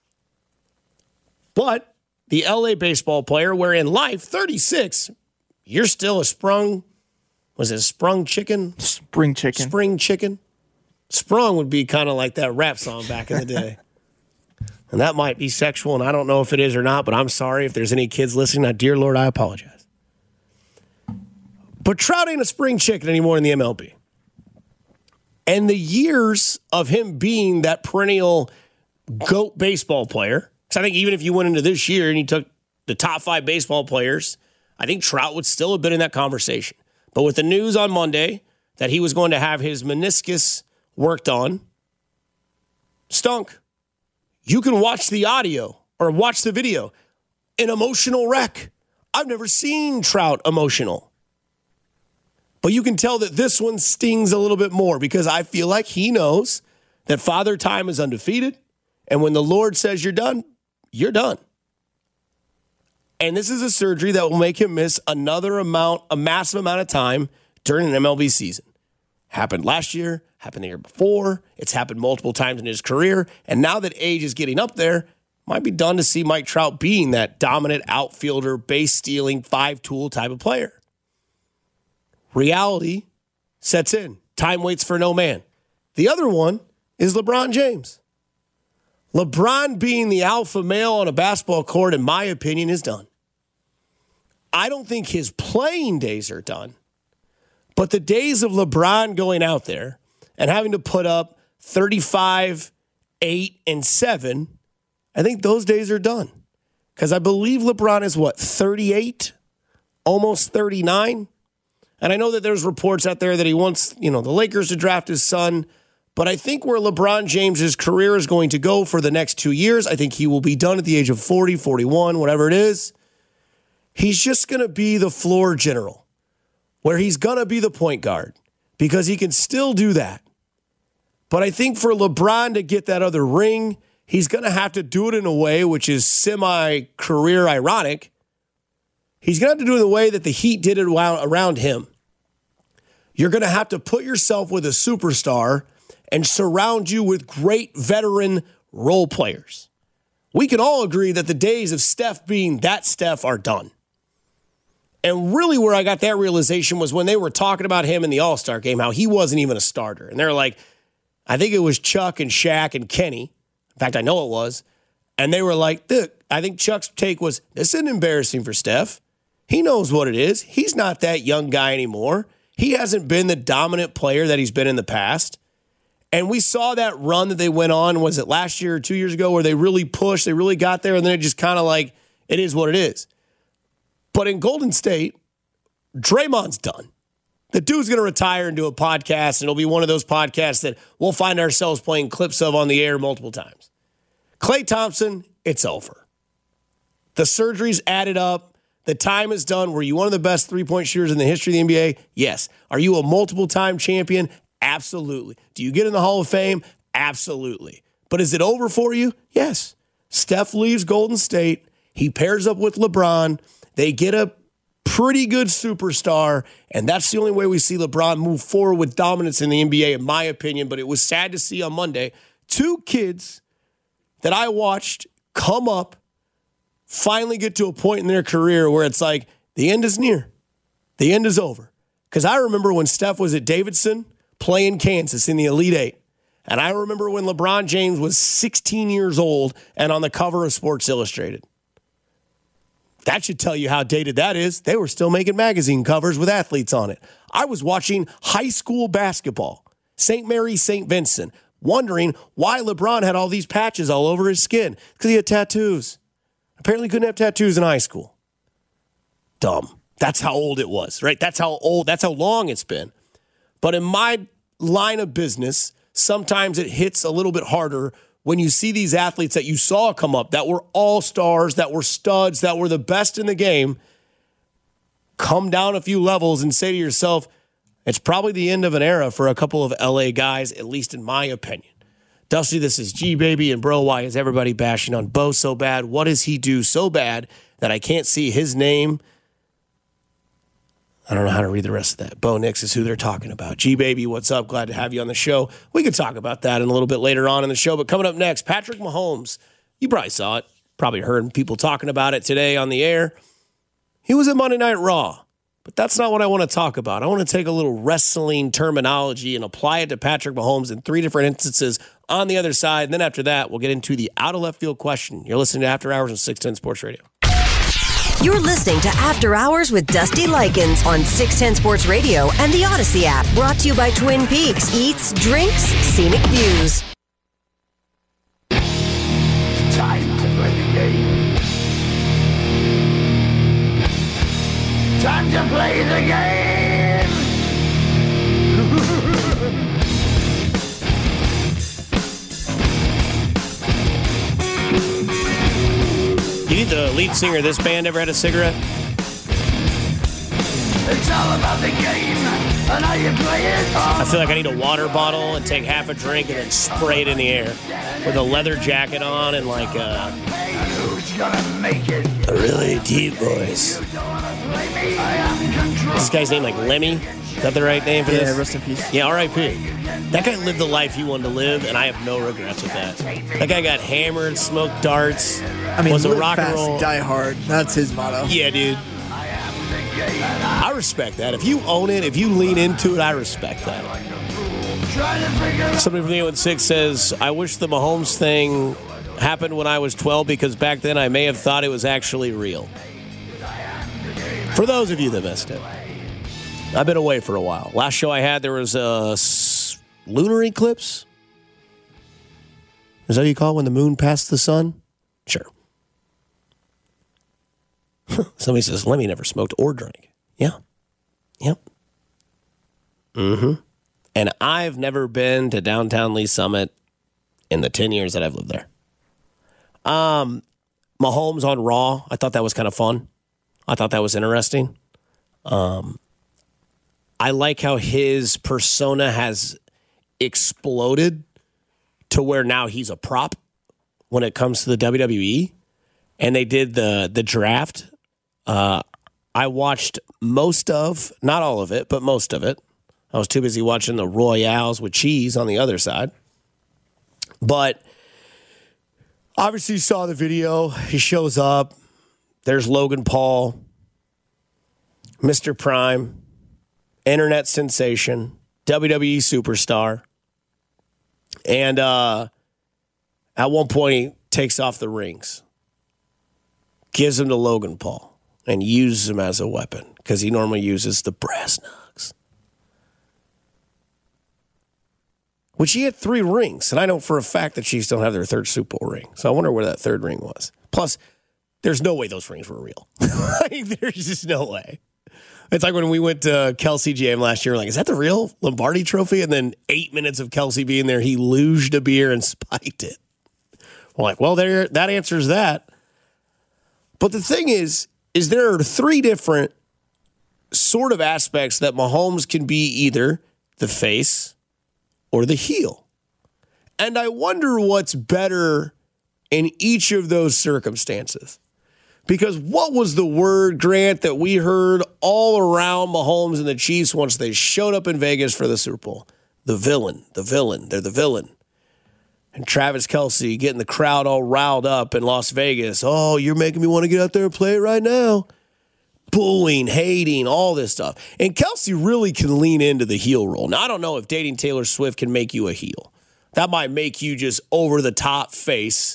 But the LA baseball player, where in life, 36, you're still a sprung chicken? Spring chicken. Spring chicken. Sprung would be kind of like that rap song back in the day. And that might be sexual, and I don't know if it is or not, but I'm sorry if there's any kids listening. Now, dear Lord, I apologize. But Trout ain't a spring chicken anymore in the MLB. And the years of him being that perennial GOAT baseball player, because I think even if you went into this year and you took the top 5 baseball players, I think Trout would still have been in that conversation. But with the news on Monday that he was going to have his meniscus worked on, stunk. You can watch the audio or watch the video. An emotional wreck. I've never seen Trout emotional. But you can tell that this one stings a little bit more because I feel like he knows that Father Time is undefeated. And when the Lord says you're done, you're done. And this is a surgery that will make him miss a massive amount of time during an MLB season. Happened last year, happened the year before. It's happened multiple times in his career. And now that age is getting up there, might be done to see Mike Trout being that dominant outfielder, base-stealing, 5-tool type of player. Reality sets in. Time waits for no man. The other one is LeBron James. LeBron being the alpha male on a basketball court, in my opinion, is done. I don't think his playing days are done. But the days of LeBron going out there and having to put up 35, 8, and 7, I think those days are done. Because I believe LeBron is, 38? Almost 39? And I know that there's reports out there that he wants, the Lakers to draft his son. But I think where LeBron James's career is going to go for the next 2 years, I think he will be done at the age of 40, 41, whatever it is. He's just going to be the floor general, where he's going to be the point guard because he can still do that. But I think for LeBron to get that other ring, he's going to have to do it in a way which is semi-career ironic. He's going to have to do it in the way that the Heat did it around him. You're going to have to put yourself with a superstar and surround you with great veteran role players. We can all agree that the days of Steph being that Steph are done. And really where I got that realization was when they were talking about him in the All-Star game, how he wasn't even a starter. And they're like, I think it was Chuck and Shaq and Kenny. In fact, I know it was. And they were like, look, I think Chuck's take was, this isn't embarrassing for Steph. He knows what it is. He's not that young guy anymore. He hasn't been the dominant player that he's been in the past. And we saw that run that they went on, was it last year or 2 years ago, where they really pushed, they really got there, and then it just kind of like, it is what it is. But in Golden State, Draymond's done. The dude's going to retire and do a podcast, and it'll be one of those podcasts that we'll find ourselves playing clips of on the air multiple times. Klay Thompson, it's over. The surgery's added up. The time is done. Were you one of the best three-point shooters in the history of the NBA? Yes. Are you a multiple-time champion? Absolutely. Do you get in the Hall of Fame? Absolutely. But is it over for you? Yes. Steph leaves Golden State. He pairs up with LeBron. They get a pretty good superstar, and that's the only way we see LeBron move forward with dominance in the NBA, in my opinion. But it was sad to see on Monday 2 kids that I watched come up, finally get to a point in their career where it's like, the end is near. The end is over. Because I remember when Steph was at Davidson playing Kansas in the Elite Eight. And I remember when LeBron James was 16 years old and on the cover of Sports Illustrated. That should tell you how dated that is. They were still making magazine covers with athletes on it. I was watching high school basketball, St. Mary, St. Vincent, wondering why LeBron had all these patches all over his skin. Because he had tattoos. Apparently couldn't have tattoos in high school. Dumb. That's how old it was, right? That's how long it's been. But in my line of business, sometimes it hits a little bit harder when you see these athletes that you saw come up, that were all-stars, that were studs, that were the best in the game, come down a few levels and say to yourself, it's probably the end of an era for a couple of LA guys, at least in my opinion. Dusty, this is G-Baby, and bro, why is everybody bashing on Bo so bad? What does he do so bad that I can't see his name? I don't know how to read the rest of that. Bo Nix is who they're talking about. G-Baby, what's up? Glad to have you on the show. We could talk about that in a little bit later on in the show, but coming up next, Patrick Mahomes. You probably saw it. Probably heard people talking about it today on the air. He was at Monday Night Raw, but that's not what I want to talk about. I want to take a little wrestling terminology and apply it to Patrick Mahomes in 3 different instances on the other side. And then after that, we'll get into the out-of-left field question. You're listening to After Hours on 610 Sports Radio. You're listening to After Hours with Dusty Likens on 610 Sports Radio and the Odyssey app. Brought to you by Twin Peaks. Eats, drinks, scenic views. Time to play the game. Time to play the game. You think the lead singer of this band ever had a cigarette? It's all about the game and how you play it. I feel like I need a water bottle and take half a drink and then spray it in the air with a leather jacket on and like Who's gonna make it? a really deep voice. This guy's name like Lemmy? Is that the right name for this? Yeah, rest in peace. Yeah, R.I.P. That guy lived the life he wanted to live, and I have no regrets with that. That guy got hammered, smoked darts, I mean, was a live rock and fast, roll. die hard. That's his motto. Yeah, dude. I respect that. If you own it, if you lean into it, I respect that. Somebody from the 016 says, I wish the Mahomes thing happened when I was 12 because back then I may have thought it was actually real. For those of you that missed it, I've been away for a while. Last show I had, there was a lunar eclipse. Is that what you call it when the moon passed the sun? Sure. Somebody says, Lemmy never smoked or drank. Yeah. Yep. Mm-hmm. And I've never been to downtown Lee Summit in the 10 years that I've lived there. Mahomes on Raw, I thought that was kind of fun. I thought that was interesting. I like how his persona has exploded to where now he's a prop when it comes to the WWE. And they did the draft. I watched most of, not all of it, but most of it. I was too busy watching the Royales with cheese on the other side. But obviously you saw the video. He shows up. There's Logan Paul, Mr. Prime, internet sensation, WWE superstar. And at one point, he takes off the rings, gives them to Logan Paul, and uses them as a weapon because he normally uses the brass knucks. Which he had 3 rings, and I know for a fact that Chiefs don't have their 3rd Super Bowl ring. So I wonder where that 3rd ring was. Plus, there's no way those rings were real. Like, there's just no way. It's like when we went to Kelsey Jam last year, like, is that the real Lombardi trophy? And then 8 minutes of Kelsey being there, he luged a beer and spiked it. We're like, well, there, that answers that. But the thing is there are 3 different sort of aspects that Mahomes can be either the face or the heel. And I wonder what's better in each of those circumstances. Because what was the word, Grant, that we heard all around Mahomes and the Chiefs once they showed up in Vegas for the Super Bowl? The villain, they're the villain. And Travis Kelce getting the crowd all riled up in Las Vegas. Oh, you're making me want to get out there and play it right now. Booing, hating, all this stuff. And Kelce really can lean into the heel role. Now, I don't know if dating Taylor Swift can make you a heel. That might make you just over-the-top face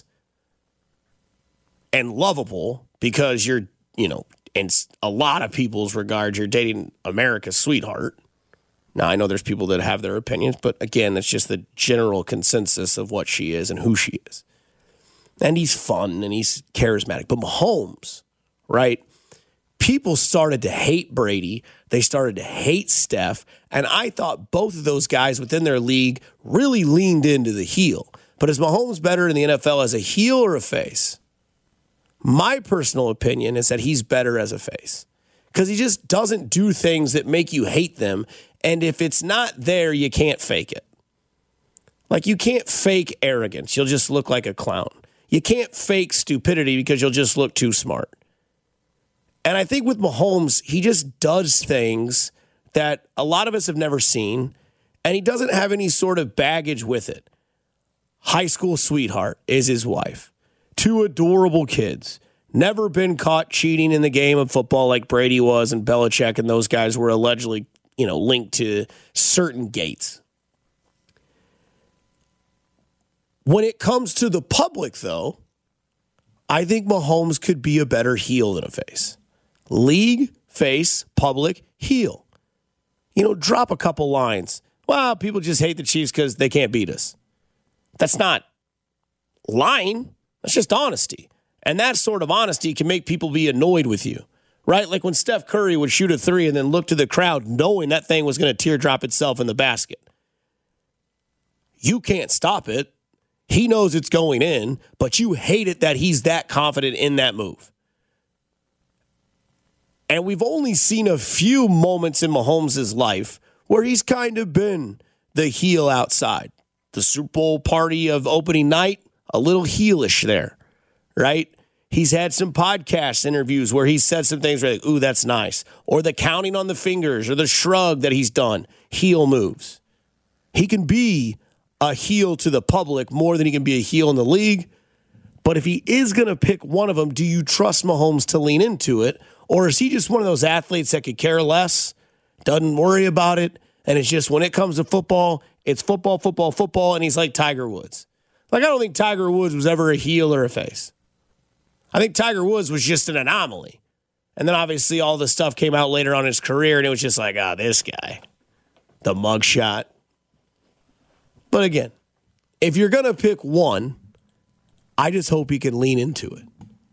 and lovable because you're, in a lot of people's regards, you're dating America's sweetheart. Now, I know there's people that have their opinions, but again, that's just the general consensus of what she is and who she is. And he's fun and he's charismatic. But Mahomes, right? People started to hate Brady. They started to hate Steph. And I thought both of those guys within their league really leaned into the heel. But is Mahomes better in the NFL as a heel or a face? My personal opinion is that he's better as a face because he just doesn't do things that make you hate them. And if it's not there, you can't fake it. Like, you can't fake arrogance. You'll just look like a clown. You can't fake stupidity because you'll just look too smart. And I think with Mahomes, he just does things that a lot of us have never seen, and he doesn't have any sort of baggage with it. High school sweetheart is his wife. 2 adorable kids. Never been caught cheating in the game of football like Brady was and Belichick and those guys were allegedly, linked to certain gates. When it comes to the public, though, I think Mahomes could be a better heel than a face. League, face, public, heel. Drop a couple lines. Well, people just hate the Chiefs because they can't beat us. That's not lying. That's just honesty. And that sort of honesty can make people be annoyed with you, right? Like when Steph Curry would shoot a 3 and then look to the crowd knowing that thing was going to teardrop itself in the basket. You can't stop it. He knows it's going in, but you hate it that he's that confident in that move. And we've only seen a few moments in Mahomes' life where he's kind of been the heel outside. The Super Bowl party of opening night, a little heelish there, right? He's had some podcast interviews where he said some things like, ooh, that's nice. Or the counting on the fingers or the shrug that he's done. Heel moves. He can be a heel to the public more than he can be a heel in the league. But if he is going to pick one of them, do you trust Mahomes to lean into it? Or is he just one of those athletes that could care less, doesn't worry about it, and it's just when it comes to football, it's football, football, football, and he's like Tiger Woods. Like, I don't think Tiger Woods was ever a heel or a face. I think Tiger Woods was just an anomaly. And then obviously all the stuff came out later on in his career, and it was just like, this guy, the mugshot. But again, if you're going to pick one, I just hope he can lean into it.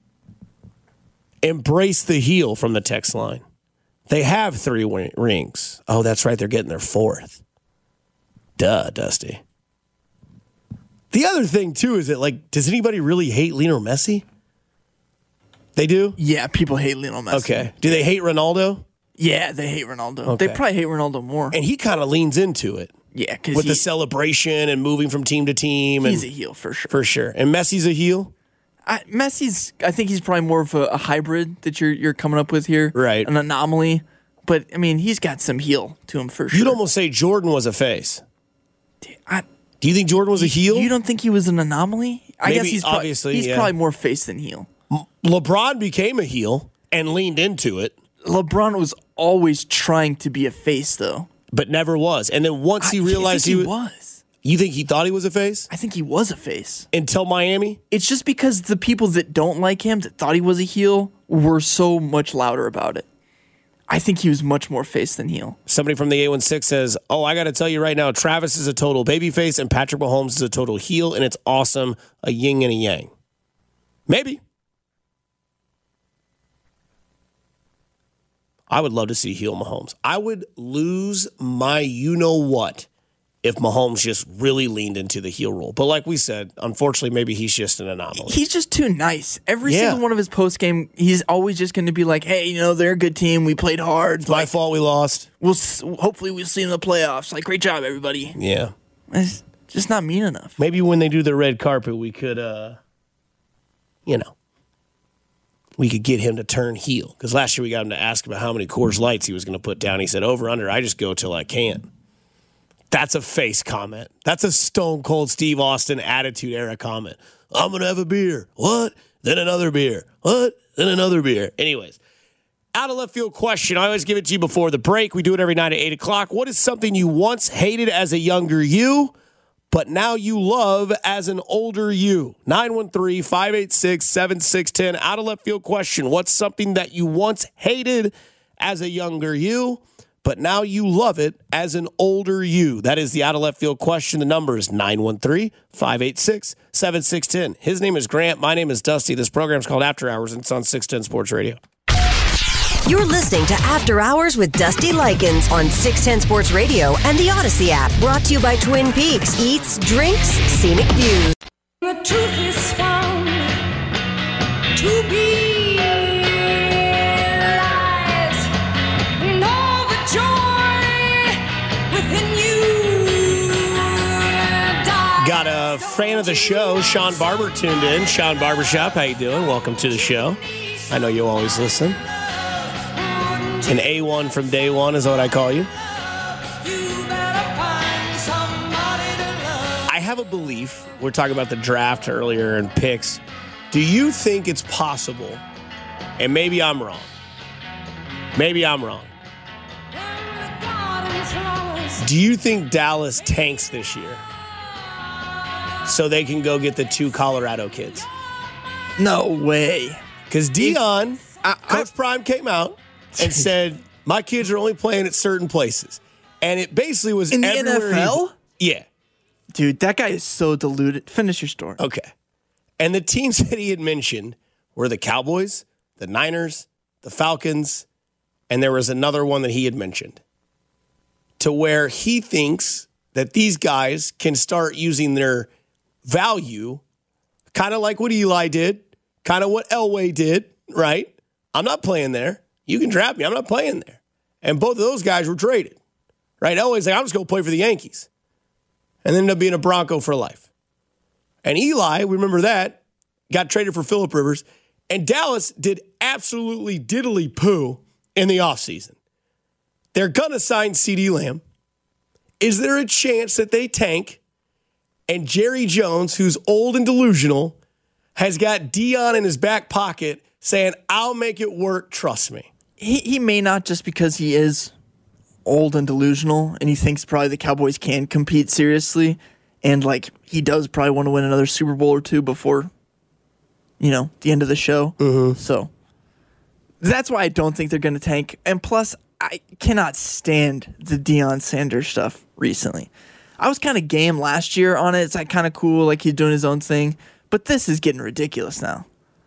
Embrace the heel from the text line. They have 3 rings. Oh, that's right. They're getting their 4th. Duh, Dusty. The other thing, too, is that, does anybody really hate Lionel Messi? They do? Yeah, people hate Lionel Messi. Okay. Do they hate Ronaldo? Yeah, they hate Ronaldo. Okay. They probably hate Ronaldo more. And he kind of leans into it. Yeah, because with the celebration and moving from team to team. He's a heel for sure. For sure. And Messi's a heel? I think he's probably more of a hybrid that you're coming up with here. Right. An anomaly. But, I mean, he's got some heel to him for sure. You'd almost say Jordan was a face. Do you think Jordan was a heel? You don't think he was an anomaly? I guess he's probably more face than heel. LeBron became a heel and leaned into it. LeBron was always trying to be a face, though. But never was. And then once he realized he was. You think he thought he was a face? I think he was a face. Until Miami? It's just because the people that don't like him, that thought he was a heel, were so much louder about it. I think he was much more face than heel. Somebody from the 816 says, I got to tell you right now, Travis is a total babyface and Patrick Mahomes is a total heel, and it's awesome. A yin and a yang. Maybe. I would love to see heel Mahomes. I would lose my you-know-what if Mahomes just really leaned into the heel role. But like we said, unfortunately, maybe he's just an anomaly. He's just too nice. Every single one of his post-game, he's always just going to be like, hey, they're a good team. We played hard. It's my fault we lost. Hopefully we'll see in the playoffs. Great job, everybody. Yeah. It's just not mean enough. Maybe when they do the red carpet, we could, we could get him to turn heel. Because last year we got him to ask about how many Coors Lights he was going to put down. He said, over, under, I just go till I can't. That's a face comment. That's a Stone Cold Steve Austin Attitude Era comment. I'm going to have a beer. What? Then another beer. What? Then another beer. Anyways, out of left field question. I always give it to you before the break. We do it every night at 8 o'clock. What is something you once hated as a younger you, but now you love as an older you? 913-586-7610. Out of left field question. What's something that you once hated as a younger you, but now you love it as an older you? That is the out of left field question. The number is 913-586-7610. His name is Grant. My name is Dusty. This program is called After Hours, and it's on 610 Sports Radio. You're listening to After Hours with Dusty Likens on 610 Sports Radio and the Odyssey app. Brought to you by Twin Peaks. Eats, drinks, scenic views. The truth is found to be lies, and all the joy within you dies. Got a fan of the show, Sean Barber, tuned in. Sean Barbershop, how you doing? Welcome to the show. I know you always listen. An A1 from day one is what I call you. I have a belief. We're talking about the draft earlier and picks. Do you think it's possible, and maybe I'm wrong, do you think Dallas tanks this year so they can go get the 2 Colorado kids? No way. Because Deion, Coach Prime came out and said, my kids are only playing at certain places. And it basically was in the everywhere. NFL? Yeah. Dude, that guy is so deluded. Finish your story. Okay. And the teams that he had mentioned were the Cowboys, the Niners, the Falcons, and there was another one that he had mentioned. To where he thinks that these guys can start using their value, kind of like what Eli did, kind of what Elway did, right? I'm not playing there. You can draft me. I'm not playing there. And both of those guys were traded, right? Elway's like, I'm just going to play for the Yankees. And then ended up being a Bronco for life. And Eli, remember that, got traded for Phillip Rivers. And Dallas did absolutely diddly poo in the offseason. They're going to sign CeeDee Lamb. Is there a chance that they tank and Jerry Jones, who's old and delusional, has got Deion in his back pocket saying, I'll make it work, trust me? He may not, just because he is old and delusional and he thinks probably the Cowboys can compete seriously. And like he does probably want to win another Super Bowl or two before, the end of the show. Mm-hmm. So that's why I don't think they're going to tank. And plus, I cannot stand the Deion Sanders stuff recently. I was kind of game last year on it. It's like kind of cool, like he's doing his own thing. But this is getting ridiculous now.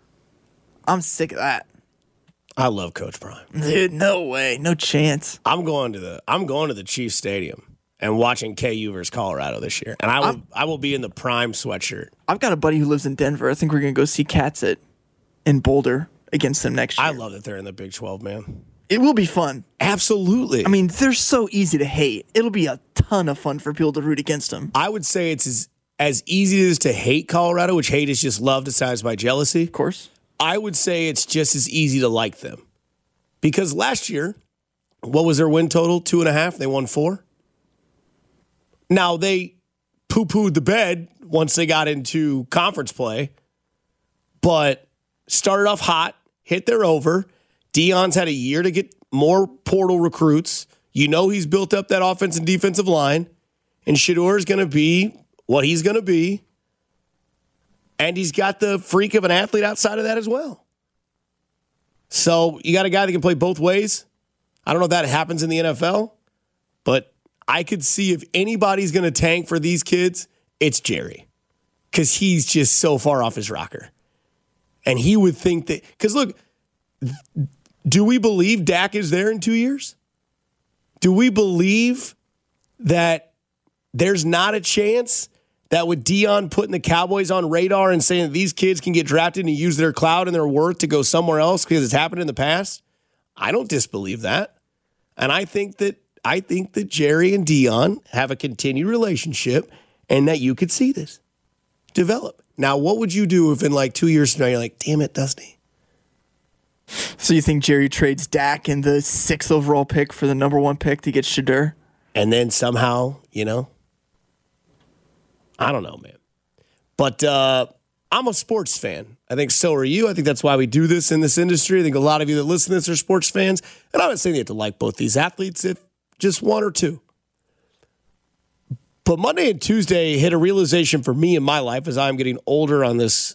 I'm sick of that. I love Coach Prime. Dude, no way. No chance. I'm going to the Chiefs Stadium and watching KU versus Colorado this year. And I will be in the Prime sweatshirt. I've got a buddy who lives in Denver. I think we're going to go see Cats in Boulder against them next year. I love that they're in the Big 12, man. It will be fun. Absolutely. I mean, they're so easy to hate. It'll be a ton of fun for people to root against them. I would say it's as easy as to hate Colorado, which hate is just love disguised by jealousy. Of course. I would say it's just as easy to like them. Because last year, what was their win total? 2.5. They won 4. Now, they poo-pooed the bed once they got into conference play, but started off hot, hit their over. Deion's had a year to get more portal recruits. He's built up that offense and defensive line, and Shedeur is going to be what he's going to be. And he's got the freak of an athlete outside of that as well. So you got a guy that can play both ways. I don't know if that happens in the NFL, but I could see if anybody's going to tank for these kids, it's Jerry. Because he's just so far off his rocker. And he would think that, because look, do we believe Dak is there in 2 years? Do we believe that there's not a chance that with Deion putting the Cowboys on radar and saying that these kids can get drafted and use their clout and their worth to go somewhere else because it's happened in the past? I don't disbelieve that. And I think that Jerry and Deion have a continued relationship and that you could see this develop. Now, what would you do if in like 2 years from now you're like, damn it, Dusty? So you think Jerry trades Dak in the 6th overall pick for the number 1 pick to get Shedeur? And then somehow, I don't know, man. But I'm a sports fan. I think so are you. I think that's why we do this in this industry. I think a lot of you that listen to this are sports fans. And I'm not saying you have to like both these athletes, if just one or two. But Monday and Tuesday hit a realization for me in my life as I'm getting older on this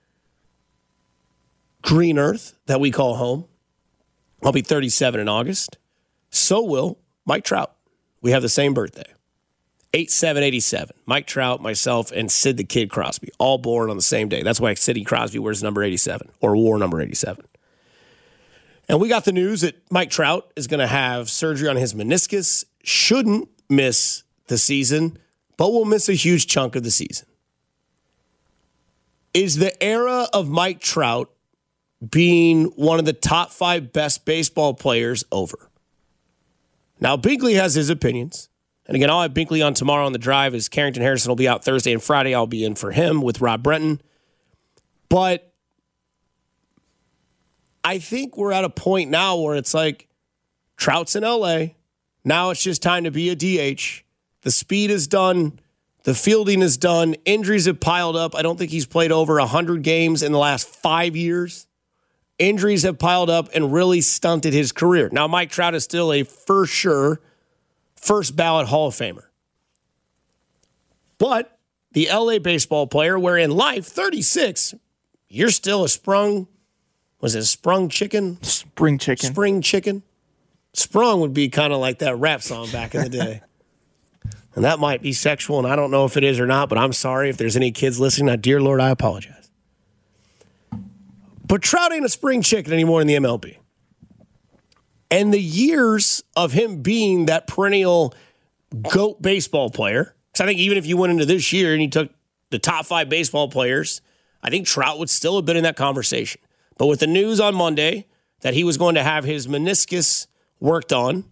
green earth that we call home. I'll be 37 in August. So will Mike Trout. We have the same birthday. 8/7/87. Mike Trout, myself, and Sid the Kid Crosby, all born on the same day. That's why Sidney Crosby wears number 87, or wore number 87. And we got the news that Mike Trout is going to have surgery on his meniscus, shouldn't miss the season, but will miss a huge chunk of the season. Is the era of Mike Trout being one of the top 5 best baseball players over? Now, Binkley has his opinions. And again, I'll have Binkley on tomorrow on The Drive as Carrington Harrison will be out Thursday and Friday. I'll be in for him with Rob Brenton. But I think we're at a point now where it's like Trout's in L.A. Now it's just time to be a DH. The speed is done. The fielding is done. Injuries have piled up. I don't think he's played over 100 games in the last 5 years. Injuries have piled up and really stunted his career. Now, Mike Trout is still a for sure first ballot Hall of Famer. But the LA baseball player, where in life, 36, you're still a sprung chicken? Spring chicken. Spring chicken. Sprung would be kind of like that rap song back in the day. And that might be sexual, and I don't know if it is or not, but I'm sorry if there's any kids listening. Now, dear Lord, I apologize. But Trout ain't a spring chicken anymore in the MLB. And the years of him being that perennial GOAT baseball player, because I think even if you went into this year and you took the top 5 baseball players, I think Trout would still have been in that conversation. But with the news on Monday that he was going to have his meniscus worked on,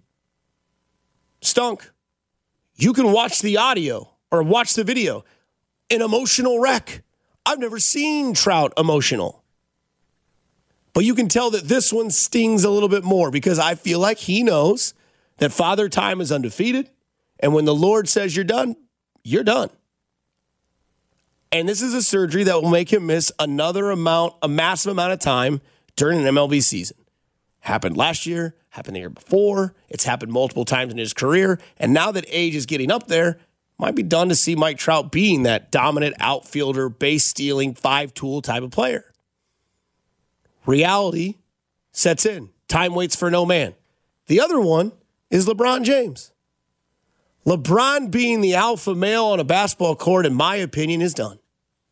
stunk. You can watch the audio or watch the video. An emotional wreck. I've never seen Trout emotional. But you can tell that this one stings a little bit more because I feel like he knows that Father Time is undefeated. And when the Lord says you're done, you're done. And this is a surgery that will make him miss a massive amount of time during an MLB season. Happened last year, happened the year before. It's happened multiple times in his career. And now that age is getting up there, might be done to see Mike Trout being that dominant outfielder, base-stealing, 5-tool type of player. Reality sets in. Time waits for no man. The other one is LeBron James. LeBron being the alpha male on a basketball court, in my opinion, is done.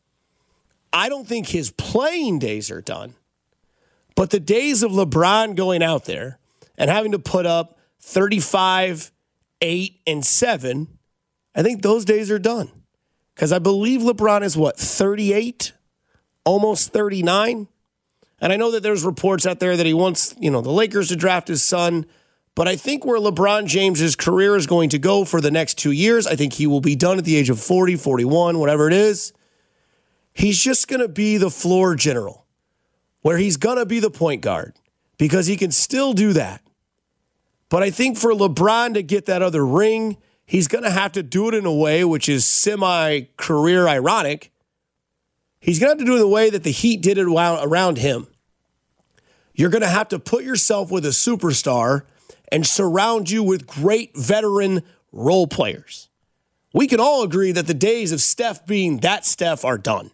I don't think his playing days are done. But the days of LeBron going out there and having to put up 35, 8, and 7, I think those days are done. Because I believe LeBron is, 38? Almost 39? And I know that there's reports out there that he wants, the Lakers to draft his son. But I think where LeBron James's career is going to go for the next 2 years, I think he will be done at the age of 40, 41, whatever it is. He's just going to be the floor general, where he's going to be the point guard because he can still do that. But I think for LeBron to get that other ring, he's going to have to do it in a way which is semi-career ironic. He's going to have to do it in the way that the Heat did it around him. You're going to have to put yourself with a superstar and surround you with great veteran role players. We can all agree that the days of Steph being that Steph are done.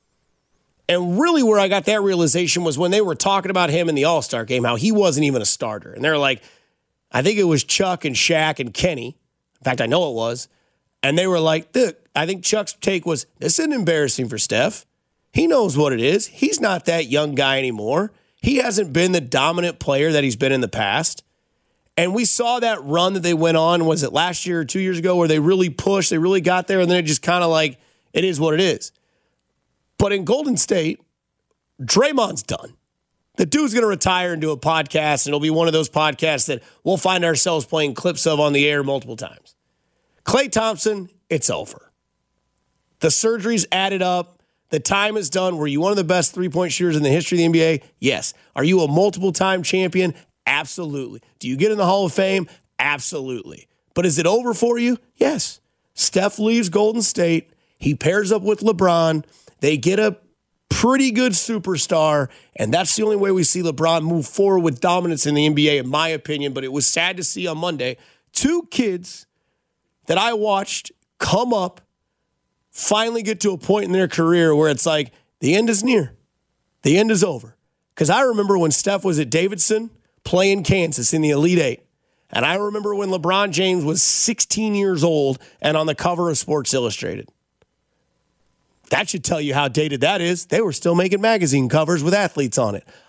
And really where I got that realization was when they were talking about him in the All-Star game, how he wasn't even a starter. And they're like, I think it was Chuck and Shaq and Kenny. In fact, I know it was. And they were like, look, I think Chuck's take was, this isn't embarrassing for Steph. He knows what it is. He's not that young guy anymore. He hasn't been the dominant player that he's been in the past. And we saw that run that they went on, was it last year or 2 years ago, where they really pushed, they really got there, and then it just kind of like, it is what it is. But in Golden State, Draymond's done. The dude's going to retire and do a podcast, and it'll be one of those podcasts that we'll find ourselves playing clips of on the air multiple times. Klay Thompson, it's over. The surgery's added up. The time is done. Were you one of the best three-point shooters in the history of the NBA? Yes. Are you a multiple-time champion? Absolutely. Do you get in the Hall of Fame? Absolutely. But is it over for you? Yes. Steph leaves Golden State. He pairs up with LeBron. They get a pretty good superstar, and that's the only way we see LeBron move forward with dominance in the NBA, in my opinion. But it was sad to see on Monday 2 kids that I watched come up, finally get to a point in their career where it's like, the end is near. The end is over. Because I remember when Steph was at Davidson playing Kansas in the Elite Eight. And I remember when LeBron James was 16 years old and on the cover of Sports Illustrated. That should tell you how dated that is. They were still making magazine covers with athletes on it.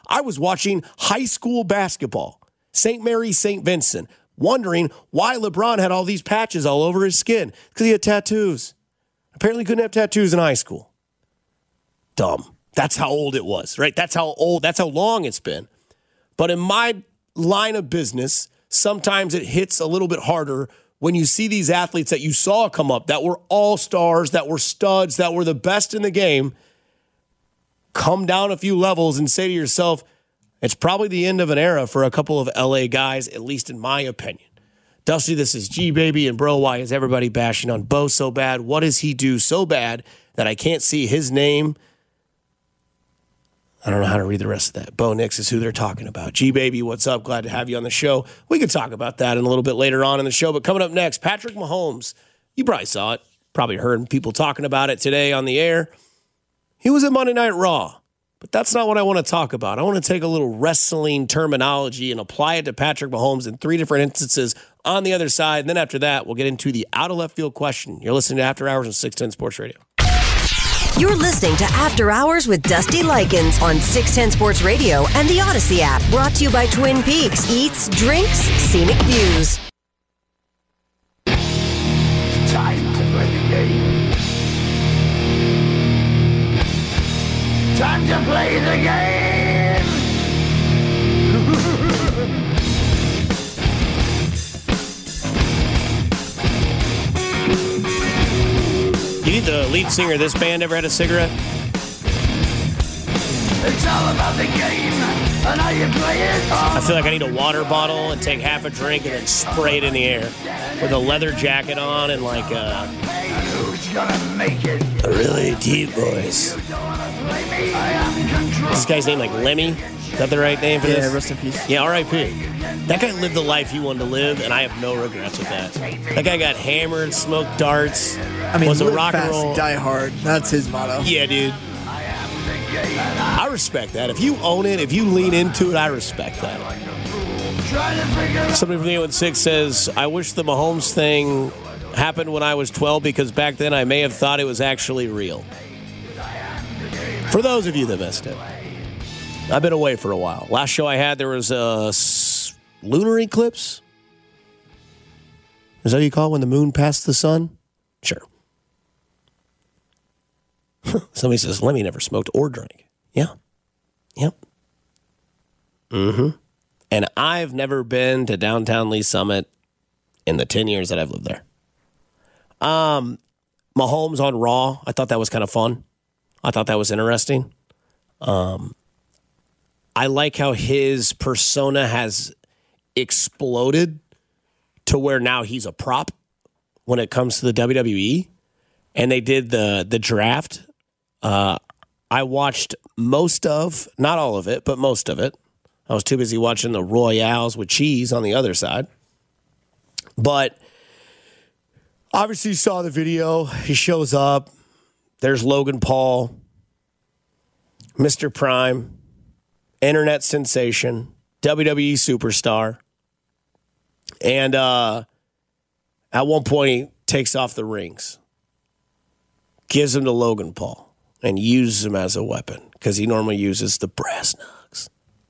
I was watching high school basketball, St. Mary, St. Vincent, wondering why LeBron had all these patches all over his skin. Because he had tattoos. Apparently couldn't have tattoos in high school. Dumb. That's how old it was, right? That's how long it's been. But in my line of business, sometimes it hits a little bit harder when you see these athletes that you saw come up, that were all-stars, that were studs, that were the best in the game, come down a few levels and say to yourself, it's probably the end of an era for a couple of LA guys, at least in my opinion. Dusty, this is G-Baby, and bro, why is everybody bashing on Bo so bad? What does he do so bad that I can't see his name? I don't know how to read the rest of that. Bo Nix is who they're talking about. G-Baby, what's up? Glad to have you on the show. We can talk about that in a little bit later on in the show, but coming up next, Patrick Mahomes. You probably saw it. Probably heard people talking about it today on the air. He was at Monday Night Raw, but that's not what I want to talk about. I want to take a little wrestling terminology and apply it to Patrick Mahomes in 3 different instances on the other side, and then after that, we'll get into the out-of-left field question. You're listening to After Hours on 610 Sports Radio. You're listening to After Hours with Dusty Likens on 610 Sports Radio and the Odyssey app. Brought to you by Twin Peaks. Eats, drinks, scenic views. Time to play the game. Time to play the game. You think the lead singer of this band ever had a cigarette? It's all about the game and how you play it. I feel like I need a water bottle and take half a drink and then spray it in the air with a leather jacket on and like Who's gonna make it? a really deep voice. This guy's name like Lemmy? Is that the right name for this? Yeah, rest in peace. Yeah, R.I.P. That guy lived the life he wanted to live, and I have no regrets with that. That guy got hammered, smoked darts, I mean, was a live rock and fast, roll. die hard. That's his motto. Yeah, dude. I respect that. If you own it, if you lean into it, I respect that. Somebody from the 816 says, I wish the Mahomes thing happened when I was 12 because back then I may have thought it was actually real. For those of you that missed it, I've been away for a while. Last show I had, there was a lunar eclipse. Is that what you call it when the moon passed the sun? Sure. Somebody says, Lemmy never smoked or drank. Yeah. Yep. Mm-hmm. And I've never been to downtown Lee Summit in the 10 years that I've lived there. Mahomes on Raw, I thought that was kind of fun. I thought that was interesting. I like how his persona has exploded to where now he's a prop when it comes to the WWE. And they did the draft. I watched most of, not all of it, but most of it. I was too busy watching the Royales with cheese on the other side. But obviously you saw the video. He shows up. There's Logan Paul, Mr. Prime, internet sensation, WWE superstar. And at one point, he takes off the rings, gives them to Logan Paul, and uses them as a weapon because he normally uses the brass knucks.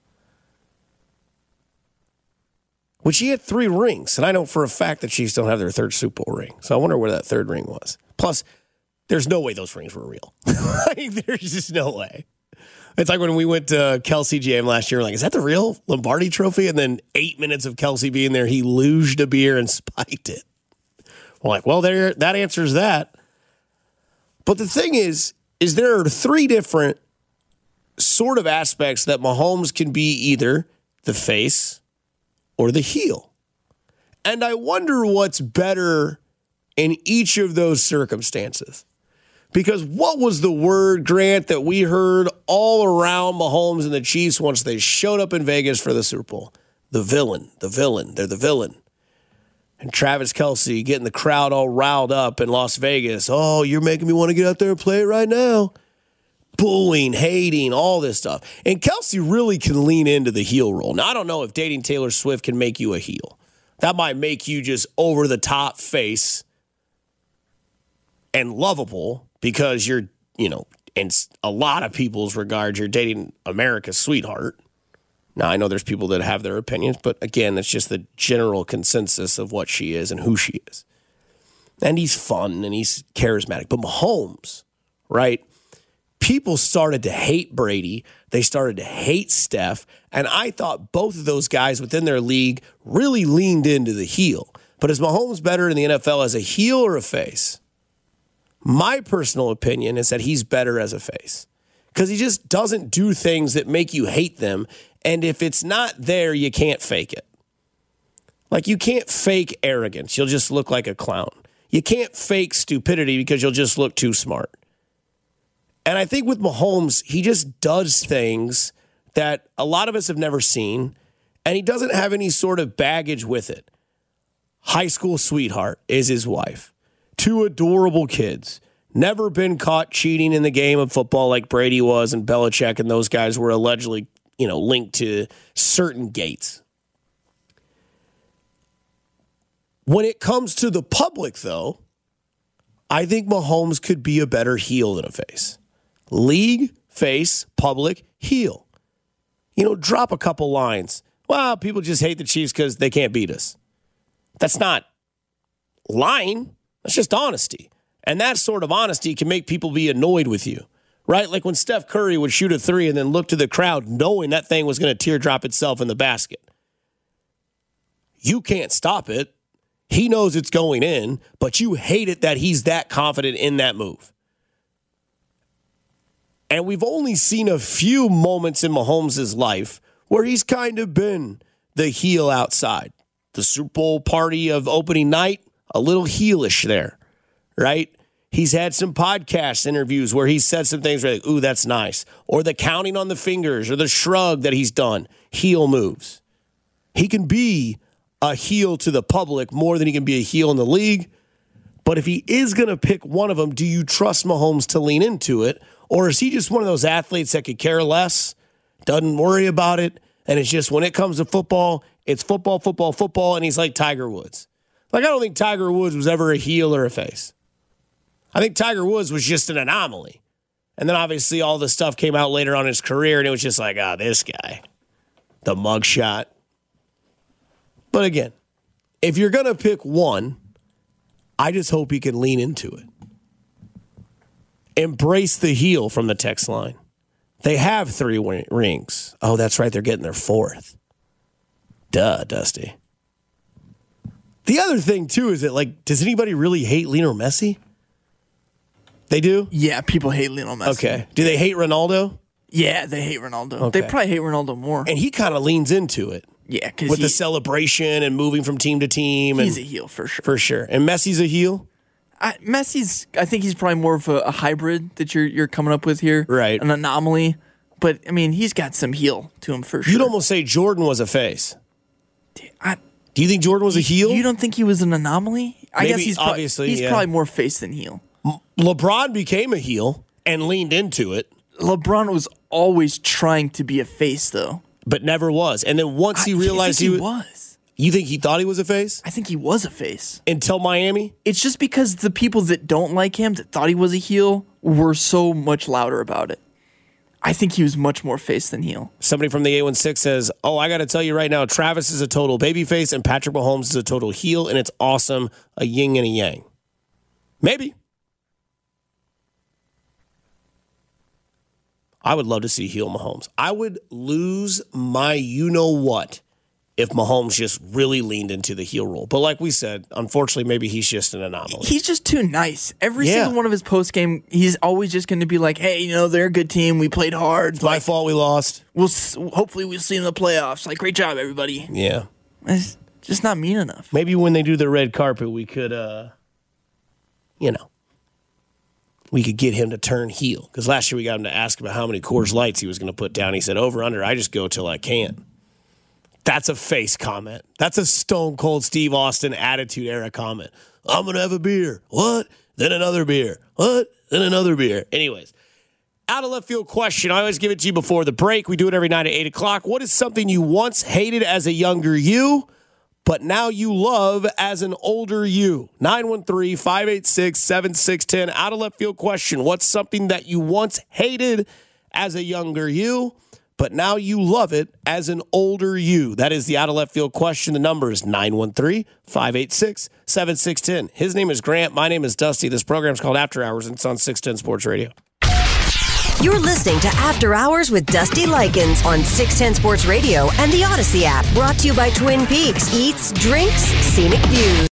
Which he had 3 rings, and I know for a fact that Chiefs don't have their 3rd Super Bowl ring. So I wonder where that 3rd ring was. Plus, there's no way those rings were real. There's just no way. It's like when we went to Kelsey Jam last year, we're like, is that the real Lombardi trophy? And then 8 minutes of Kelsey being there, he luged a beer and spiked it. We're like, well, there, that answers that. But the thing is there are 3 different sort of aspects that Mahomes can be either the face or the heel. And I wonder what's better in each of those circumstances. Because what was the word, Grant, that we heard all around Mahomes and the Chiefs once they showed up in Vegas for the Super Bowl? The villain, they're the villain. And Travis Kelce getting the crowd all riled up in Las Vegas. Oh, you're making me want to get out there and play it right now. Booing, hating, all this stuff. And Kelce really can lean into the heel role. Now, I don't know if dating Taylor Swift can make you a heel. That might make you just over-the-top face and lovable because you're, in a lot of people's regards, you're dating America's sweetheart. Now, I know there's people that have their opinions, but again, that's just the general consensus of what she is and who she is. And he's fun and he's charismatic. But Mahomes, right? People started to hate Brady. They started to hate Steph. And I thought both of those guys within their league really leaned into the heel. But is Mahomes better in the NFL as a heel or a face? My personal opinion is that he's better as a face. Because he just doesn't do things that make you hate them. And if it's not there, you can't fake it. Like, you can't fake arrogance. You'll just look like a clown. You can't fake stupidity because you'll just look too smart. And I think with Mahomes, he just does things that a lot of us have never seen, and he doesn't have any sort of baggage with it. High school sweetheart is his wife. 2 adorable kids. Never been caught cheating in the game of football like Brady was and Belichick and those guys were allegedly, linked to certain gates. When it comes to the public, though, I think Mahomes could be a better heel than a face. League, face, public, heel. Drop a couple lines. Well, people just hate the Chiefs because they can't beat us. That's not lying. That's just honesty. And that sort of honesty can make people be annoyed with you, right? Like when Steph Curry would shoot a 3 and then look to the crowd knowing that thing was going to teardrop itself in the basket. You can't stop it. He knows it's going in, but you hate it that he's that confident in that move. And we've only seen a few moments in Mahomes' life where he's kind of been the heel outside. The Super Bowl party of opening night, a little heelish there, right? He's had some podcast interviews where he said some things like, ooh, that's nice. Or the counting on the fingers or the shrug that he's done. Heel moves. He can be a heel to the public more than he can be a heel in the league. But if he is going to pick one of them, do you trust Mahomes to lean into it? Or is he just one of those athletes that could care less, doesn't worry about it, and it's just when it comes to football, it's football, football, football, and he's like Tiger Woods. Like, I don't think Tiger Woods was ever a heel or a face. I think Tiger Woods was just an anomaly. And then obviously all the stuff came out later on in his career, and it was just like, this guy, the mugshot. But again, if you're going to pick one, I just hope he can lean into it. Embrace the heel from the text line. They have 3 rings. Oh, that's right. They're getting their 4th. Duh, Dusty. The other thing, too, is that, does anybody really hate Lionel Messi? They do? Yeah, people hate Lionel Messi. Okay. Do they hate Ronaldo? Yeah, they hate Ronaldo. Okay. They probably hate Ronaldo more. And he kind of leans into it. Yeah, because with the celebration and moving from team to team. He's a heel for sure. For sure. And Messi's a heel? I think he's probably more of a hybrid that you're coming up with here. Right. An anomaly. But, I mean, he's got some heel to him for sure. You'd almost say Jordan was a face. Do you think Jordan was a heel? You don't think he was an anomaly? I guess he's probably more face than heel. LeBron became a heel and leaned into it. LeBron was always trying to be a face, though. But never was. And then once he realized he was. You think he thought he was a face? I think he was a face. Until Miami? It's just because the people that don't like him, that thought he was a heel, were so much louder about it. I think he was much more face than heel. Somebody from the 816 says, I got to tell you right now, Travis is a total babyface and Patrick Mahomes is a total heel, and it's awesome. A yin and a yang. Maybe. I would love to see heel Mahomes. I would lose my you-know-what if Mahomes just really leaned into the heel role. But like we said, unfortunately, maybe he's just an anomaly. He's just too nice. Every single one of his post-game, he's always just going to be like, hey, they're a good team. We played hard. It's my fault we lost. Hopefully we'll see in the playoffs. Great job, everybody. Yeah. It's just not mean enough. Maybe when they do the red carpet, we could, we could get him to turn heel. Because last year we got him to ask about how many Coors Lights he was going to put down. He said, over, under, I just go till I can't. That's a face comment. That's a Stone Cold Steve Austin Attitude Era comment. I'm going to have a beer. What? Then another beer. What? Then another beer. Anyways, out of left field question. I always give it to you before the break. We do it every night at 8 o'clock. What is something you once hated as a younger you, but now you love as an older you? 913-586-7610. Out of left field question. What's something that you once hated as a younger you, but now you love it as an older you? That is the out of left field question. The number is 913-586-7610. His name is Grant. My name is Dusty. This program's called After Hours, and it's on 610 Sports Radio. You're listening to After Hours with Dusty Likens on 610 Sports Radio and the Odyssey app. Brought to you by Twin Peaks. Eats, drinks, scenic views.